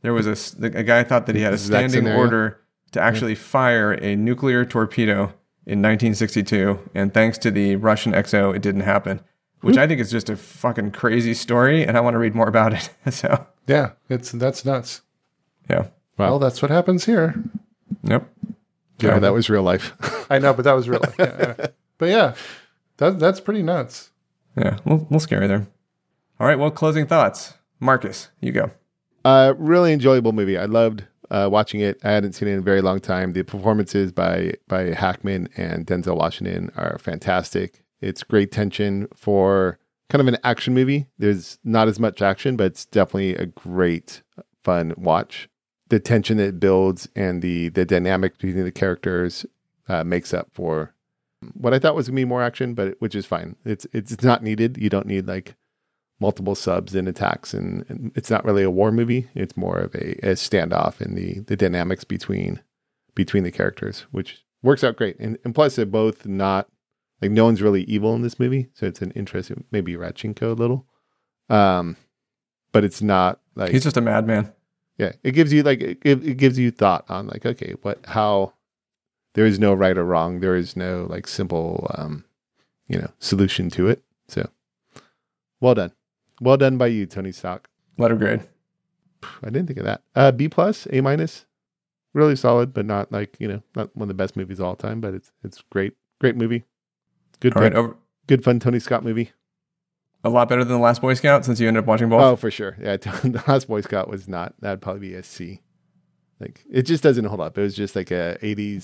guy thought that he had a Exact standing scenario. order to actually fire a nuclear torpedo in 1962, and thanks to the Russian XO, it didn't happen, which I think is just a fucking crazy story, and I want to read more about it. So Yeah, that's nuts. yeah, Well, that's what happens here. nope. Yeah, that was real life. I know, but that was really. Yeah. But yeah, that's pretty nuts. Yeah, a little scary there. All right, well, closing thoughts, Marcus, you go. Really enjoyable movie. I loved watching it. I hadn't seen it in a very long time. The performances by Hackman and Denzel Washington are fantastic. It's great tension for kind of an action movie. There's not as much action, but it's definitely a great, fun watch. The tension that it builds and the dynamic between the characters makes up for what I thought was going to be more action, but which is fine. It's not needed. You don't need like multiple subs and attacks, and it's not really a war movie. It's more of a standoff and the dynamics between the characters, which works out great. And plus, they're both not like no one's really evil in this movie, so it's an interesting maybe Radchenko a little, but it's not Like He's just a madman. yeah, it gives you like it gives you thought on like, okay, how there is no right or wrong. There is no like simple solution to it. So well done by you, Tony Stark. Letter grade. I didn't think of that. B+, A-, really solid, but not like not one of the best movies of all time. But it's great movie. Good All fun, right, good fun Tony Scott movie. a lot better than The Last Boy Scout since you ended up watching both. Oh, for sure. Yeah, The Last Boy Scout was not. That'd probably be a C. Like it just doesn't hold up. It was just like a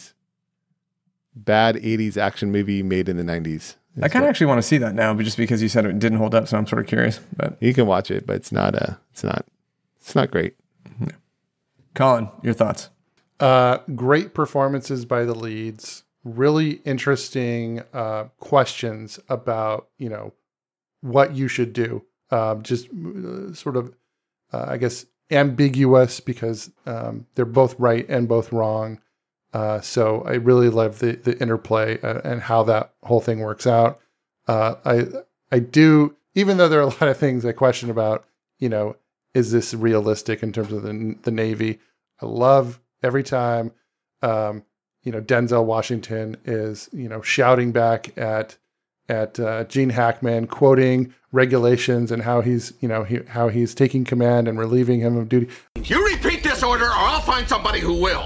bad 80s action movie made in the 90s. I kind of actually want to see that now, but just because you said it didn't hold up, so I'm sort of curious. But you can watch it, but it's not great. Colin, your thoughts? Great performances by the leads. Really interesting questions about what you should do. Just sort of I guess ambiguous because they're both right and both wrong. So I really love the interplay and how that whole thing works out. I do, even though there are a lot of things I question about, is this realistic in terms of the Navy? I love every time, Denzel Washington is, shouting back at Gene Hackman, quoting regulations and how he's, how he's taking command and relieving him of duty. You repeat this order or I'll find somebody who will.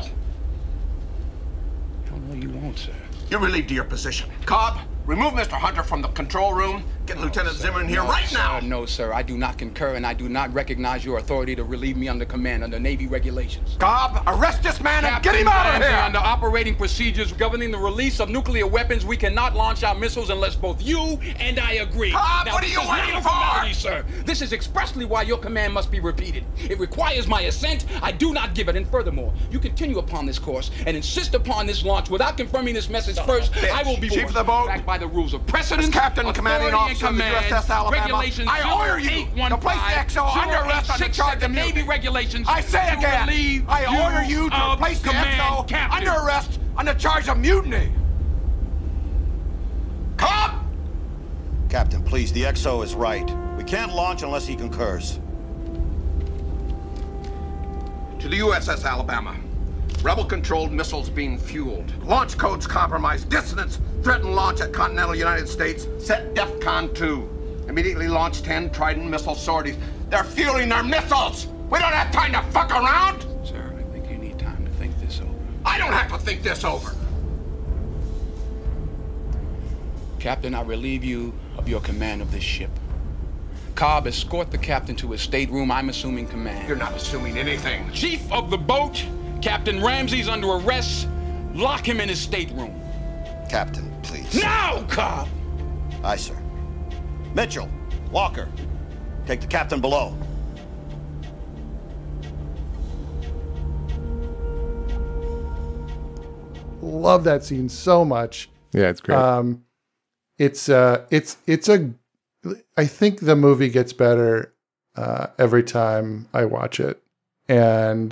No, you won't, sir. You're relieved of your position. Cobb, remove Mr. Hunter from the control room. Get Lieutenant Zimmer in here right now. No, sir. I do not concur, and I do not recognize your authority to relieve me under command under Navy regulations. Cobb, arrest this man and get him out of Ramsey, here! Under operating procedures governing the release of nuclear weapons, we cannot launch our missiles unless both you and I agree. Cobb, Now, what are this you is not waiting a for? formality, sir. This is expressly why your command must be repeated. It requires my assent. I do not give it. And furthermore, you continue upon this course and insist upon this launch without confirming this message first. I will be Chief of the boat, backed by the rules of precedence, Captain Commanding Officer of the USS Alabama, regulations I order you to place the XO under arrest on the charge of Navy regulations. I say again, I order you to place the XO under arrest on the charge of mutiny. Cobb! Captain, please, the XO is right. We can't launch unless he concurs. To the USS Alabama. Rebel-controlled missiles being fueled. Launch codes compromised. Dissonance. Threaten launch at continental United States. Set DEFCON 2. Immediately launch 10 Trident missile sorties. They're fueling their missiles! We don't have time to fuck around! Sir, I think you need time to think this over. I don't have to think this over! Captain, I relieve you of your command of this ship. Cobb, escort the captain to his stateroom. I'm assuming command. You're not assuming anything. Chief of the boat, Captain Ramsey's under arrest. Lock him in his stateroom. Captain, please. Now, Cobb! Aye, sir. Mitchell, Walker, take the captain below. Love that scene so much. Yeah, it's great. I think the movie gets better every time I watch it, and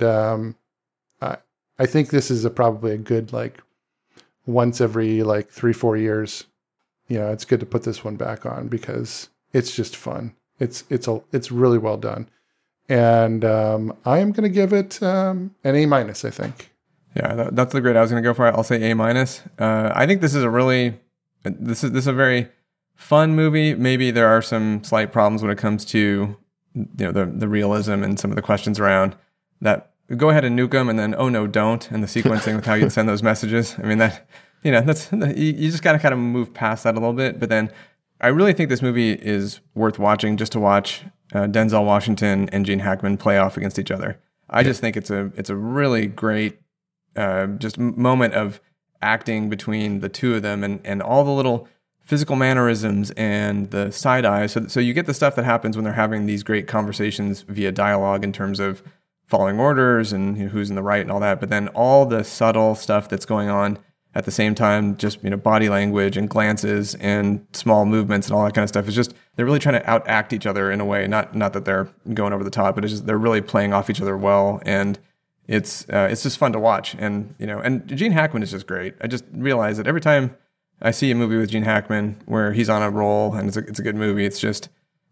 I think this is probably a good once every 3-4 years. It's good to put this one back on because it's just fun. It's really well done, and I am going to give it an A-, I think. Yeah, that's the grade I was going to go for. I'll say A-. I think this is a very fun movie. Maybe there are some slight problems when it comes to the realism and some of the questions around that. Go ahead and nuke them, and then oh no, don't, and the sequencing with how you send those messages. I mean that's you just got to kind of move past that a little bit. But then I really think this movie is worth watching just to watch Denzel Washington and Gene Hackman play off against each other. I just think it's a really great just moment of acting between the two of them and all the little physical mannerisms and the side eyes. So you get the stuff that happens when they're having these great conversations via dialogue in terms of following orders and who's in the right and all that. But then all the subtle stuff that's going on at the same time, just body language and glances and small movements and all that kind of stuff is just they're really trying to outact each other in a way. Not that they're going over the top, but it's just they're really playing off each other well, and it's just fun to watch. And and Gene Hackman is just great. I just realize that every time I see a movie with Gene Hackman where he's on a roll and it's a good movie, it's just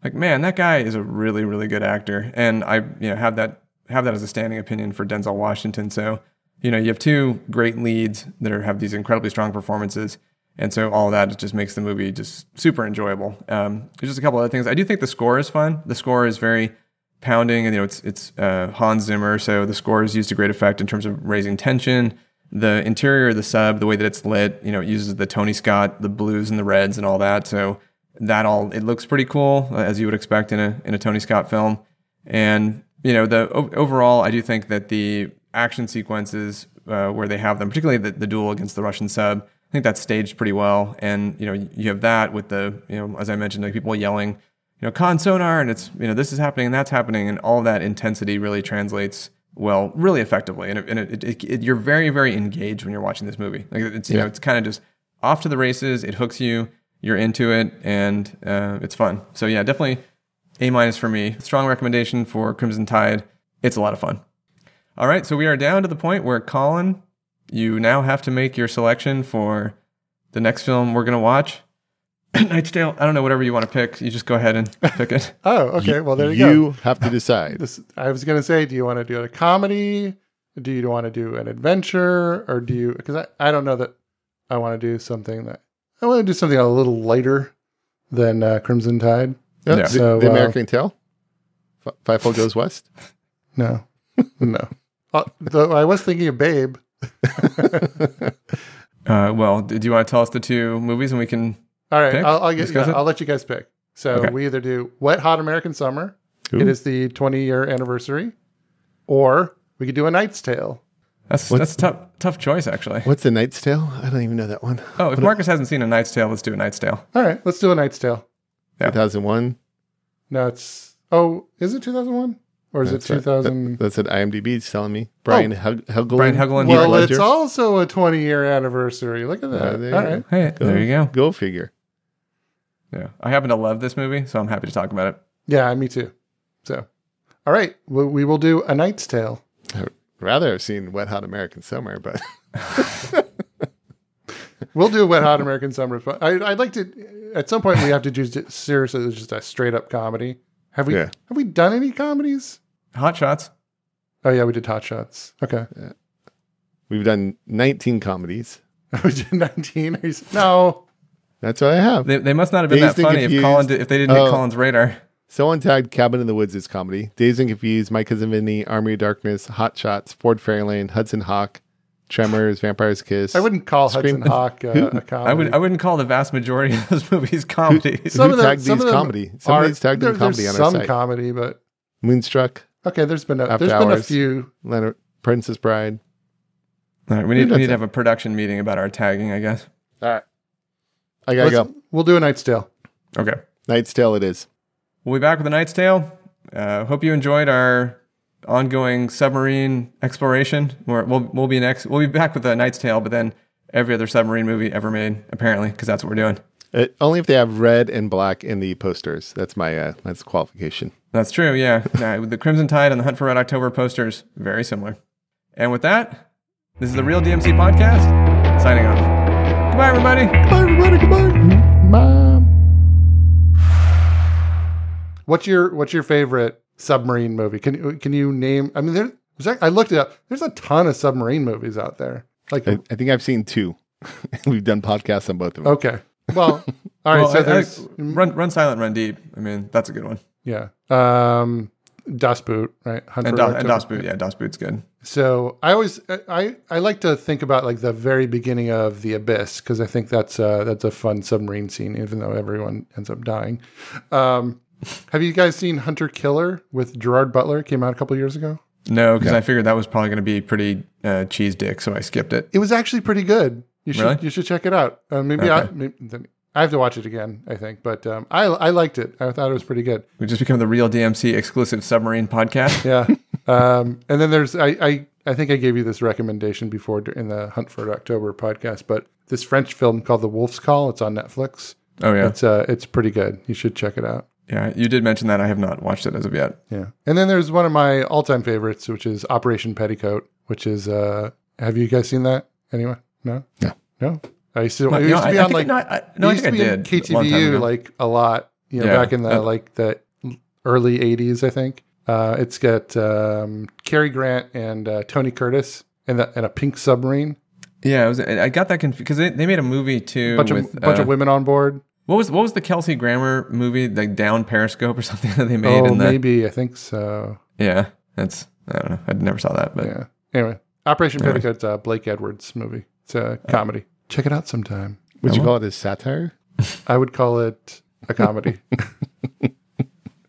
like, man, that guy is a really, really good actor. And I have that as a standing opinion for Denzel Washington. So, you have two great leads that have these incredibly strong performances. And so all of that just makes the movie just super enjoyable. There's just a couple other things. I do think the score is fun. The score is very pounding, and it's Hans Zimmer, so the score is used to great effect in terms of raising tension. The interior of the sub, the way that it's lit, it uses the Tony Scott, the blues and the reds and all that. So it looks pretty cool, as you would expect in a Tony Scott film. And overall, I do think that the action sequences where they have them, particularly the duel against the Russian sub, I think that's staged pretty well. And you have that with the as I mentioned, like people yelling, con sonar, and it's this is happening and that's happening, and all that intensity really translates well, really effectively, and you're very, very engaged when you're watching this movie. Like it's it's kind of just off to the races. It hooks you, you're into it, and it's fun. So yeah, definitely A- for me. Strong recommendation for Crimson Tide. It's a lot of fun. All right, so we are down to the point where Colin, you now have to make your selection for the next film we're gonna watch. Knight's Tale. I don't know, whatever you want to pick. You just go ahead and pick it. Oh, okay. Well, there you go. You have to decide. I was going to say, do you want to do a comedy? Do you want to do an adventure? Or do you, because I don't know that I want to do something I want to do something a little lighter than Crimson Tide. Yeah. So, the American Tale? Fievel Goes West? No. No. Though I was thinking of Babe. Well, do you want to tell us the two movies and we can... All right, I'll let you guys pick. So we either do Wet Hot American Summer. Ooh. It is the 20-year anniversary, or we could do A Knight's Tale. That's a tough choice, actually. What's A Knight's Tale? I don't even know that one. Oh, if Marcus hasn't seen A Knight's Tale, let's do A Knight's Tale. All right, let's do A Knight's Tale. Yeah. 2001. No, it's is it 2001 or is it 2000? That's what IMDb is telling me. Brian Helgeland. Brian Helgeland. Well, it's also a 20-year anniversary. Look at that. All right, hey, there you go. Go figure. Yeah, I happen to love this movie, so I'm happy to talk about it. Yeah, me too. So, all right, we will do A Knight's Tale. I'd rather have seen Wet Hot American Summer, but we'll do Wet Hot American Summer. I'd like to. At some point, we have to do seriously just a straight up comedy. Have we done any comedies? Hot Shots. Oh yeah, we did Hot Shots. Okay. Yeah. We've done 19 comedies. We did 19. No. That's what I have. They must not have been that funny if they didn't hit Colin's radar. Someone tagged Cabin in the Woods as comedy. Dazed and Confused, My Cousin Vinny, Army of Darkness, Hot Shots, Ford Fairlane, Hudson Hawk, Tremors, Vampire's Kiss. I wouldn't call Hudson Hawk a comedy. I wouldn't call the vast majority of those movies comedies. Who tagged these comedy? Somebody's tagged them comedy on our site. Some comedy, but Moonstruck. Okay, there's been a few. Leonard, Princess Bride. All right, we need to have a production meeting about our tagging, I guess. All right. I gotta go. We'll do A Knight's Tale. Okay. Knight's Tale it is. We'll be back with A Knight's Tale. Hope you enjoyed our ongoing submarine exploration. We'll be back with A Knight's Tale, but then every other submarine movie ever made, apparently, because that's what we're doing. Only if they have red and black in the posters. That's my that's qualification. That's true, yeah. With the Crimson Tide and the Hunt for Red October posters, very similar. And with that, this is the Real DMC Podcast, signing off. Goodbye, everybody. Goodbye, everybody. Goodbye. Bye. What's your favorite submarine movie? Can you name? I mean, I looked it up. There's a ton of submarine movies out there. Like I think I've seen 2. We've done podcasts on both of them. Okay. Well, all right. So there's Run Silent, Run Deep. I mean, that's a good one. Yeah. Das Boot, right? And Das Boot. Yeah, Das Boot's good. So I like to think about like the very beginning of The Abyss, because I think that's a fun submarine scene, even though everyone ends up dying. Have you guys seen Hunter Killer with Gerard Butler? It came out a couple years ago. No, because I figured that was probably going to be pretty cheese dick, so I skipped it. It was actually pretty good. You should check it out. Maybe I have to watch it again, I think, but I liked it. I thought it was pretty good. We just become the Real DMC exclusive submarine podcast. Yeah. And then there's I think I gave you this recommendation before in the Hunt for October podcast, but this French film called The Wolf's Call. It's on Netflix. Oh yeah, it's pretty good. You should check it out. Yeah, you did mention that. I have not watched it as of yet. Yeah, and then there's one of my all-time favorites, which is Operation Petticoat. Which is have you guys seen that? Anyone? No. No. I used to be on like KTVU like a lot back in the the early 80s, I think. It's got Cary Grant and Tony Curtis and a pink submarine. Yeah, I got that confused because they made a movie too with bunch of women on board. What was the Kelsey Grammer movie, like Down Periscope or something that they made? Oh, maybe I think so. Yeah, I don't know. I never saw that, but yeah. Anyway, Operation Petticoat's a Blake Edwards movie. It's a comedy. Check it out sometime. Would you call it a satire? I would call it a comedy.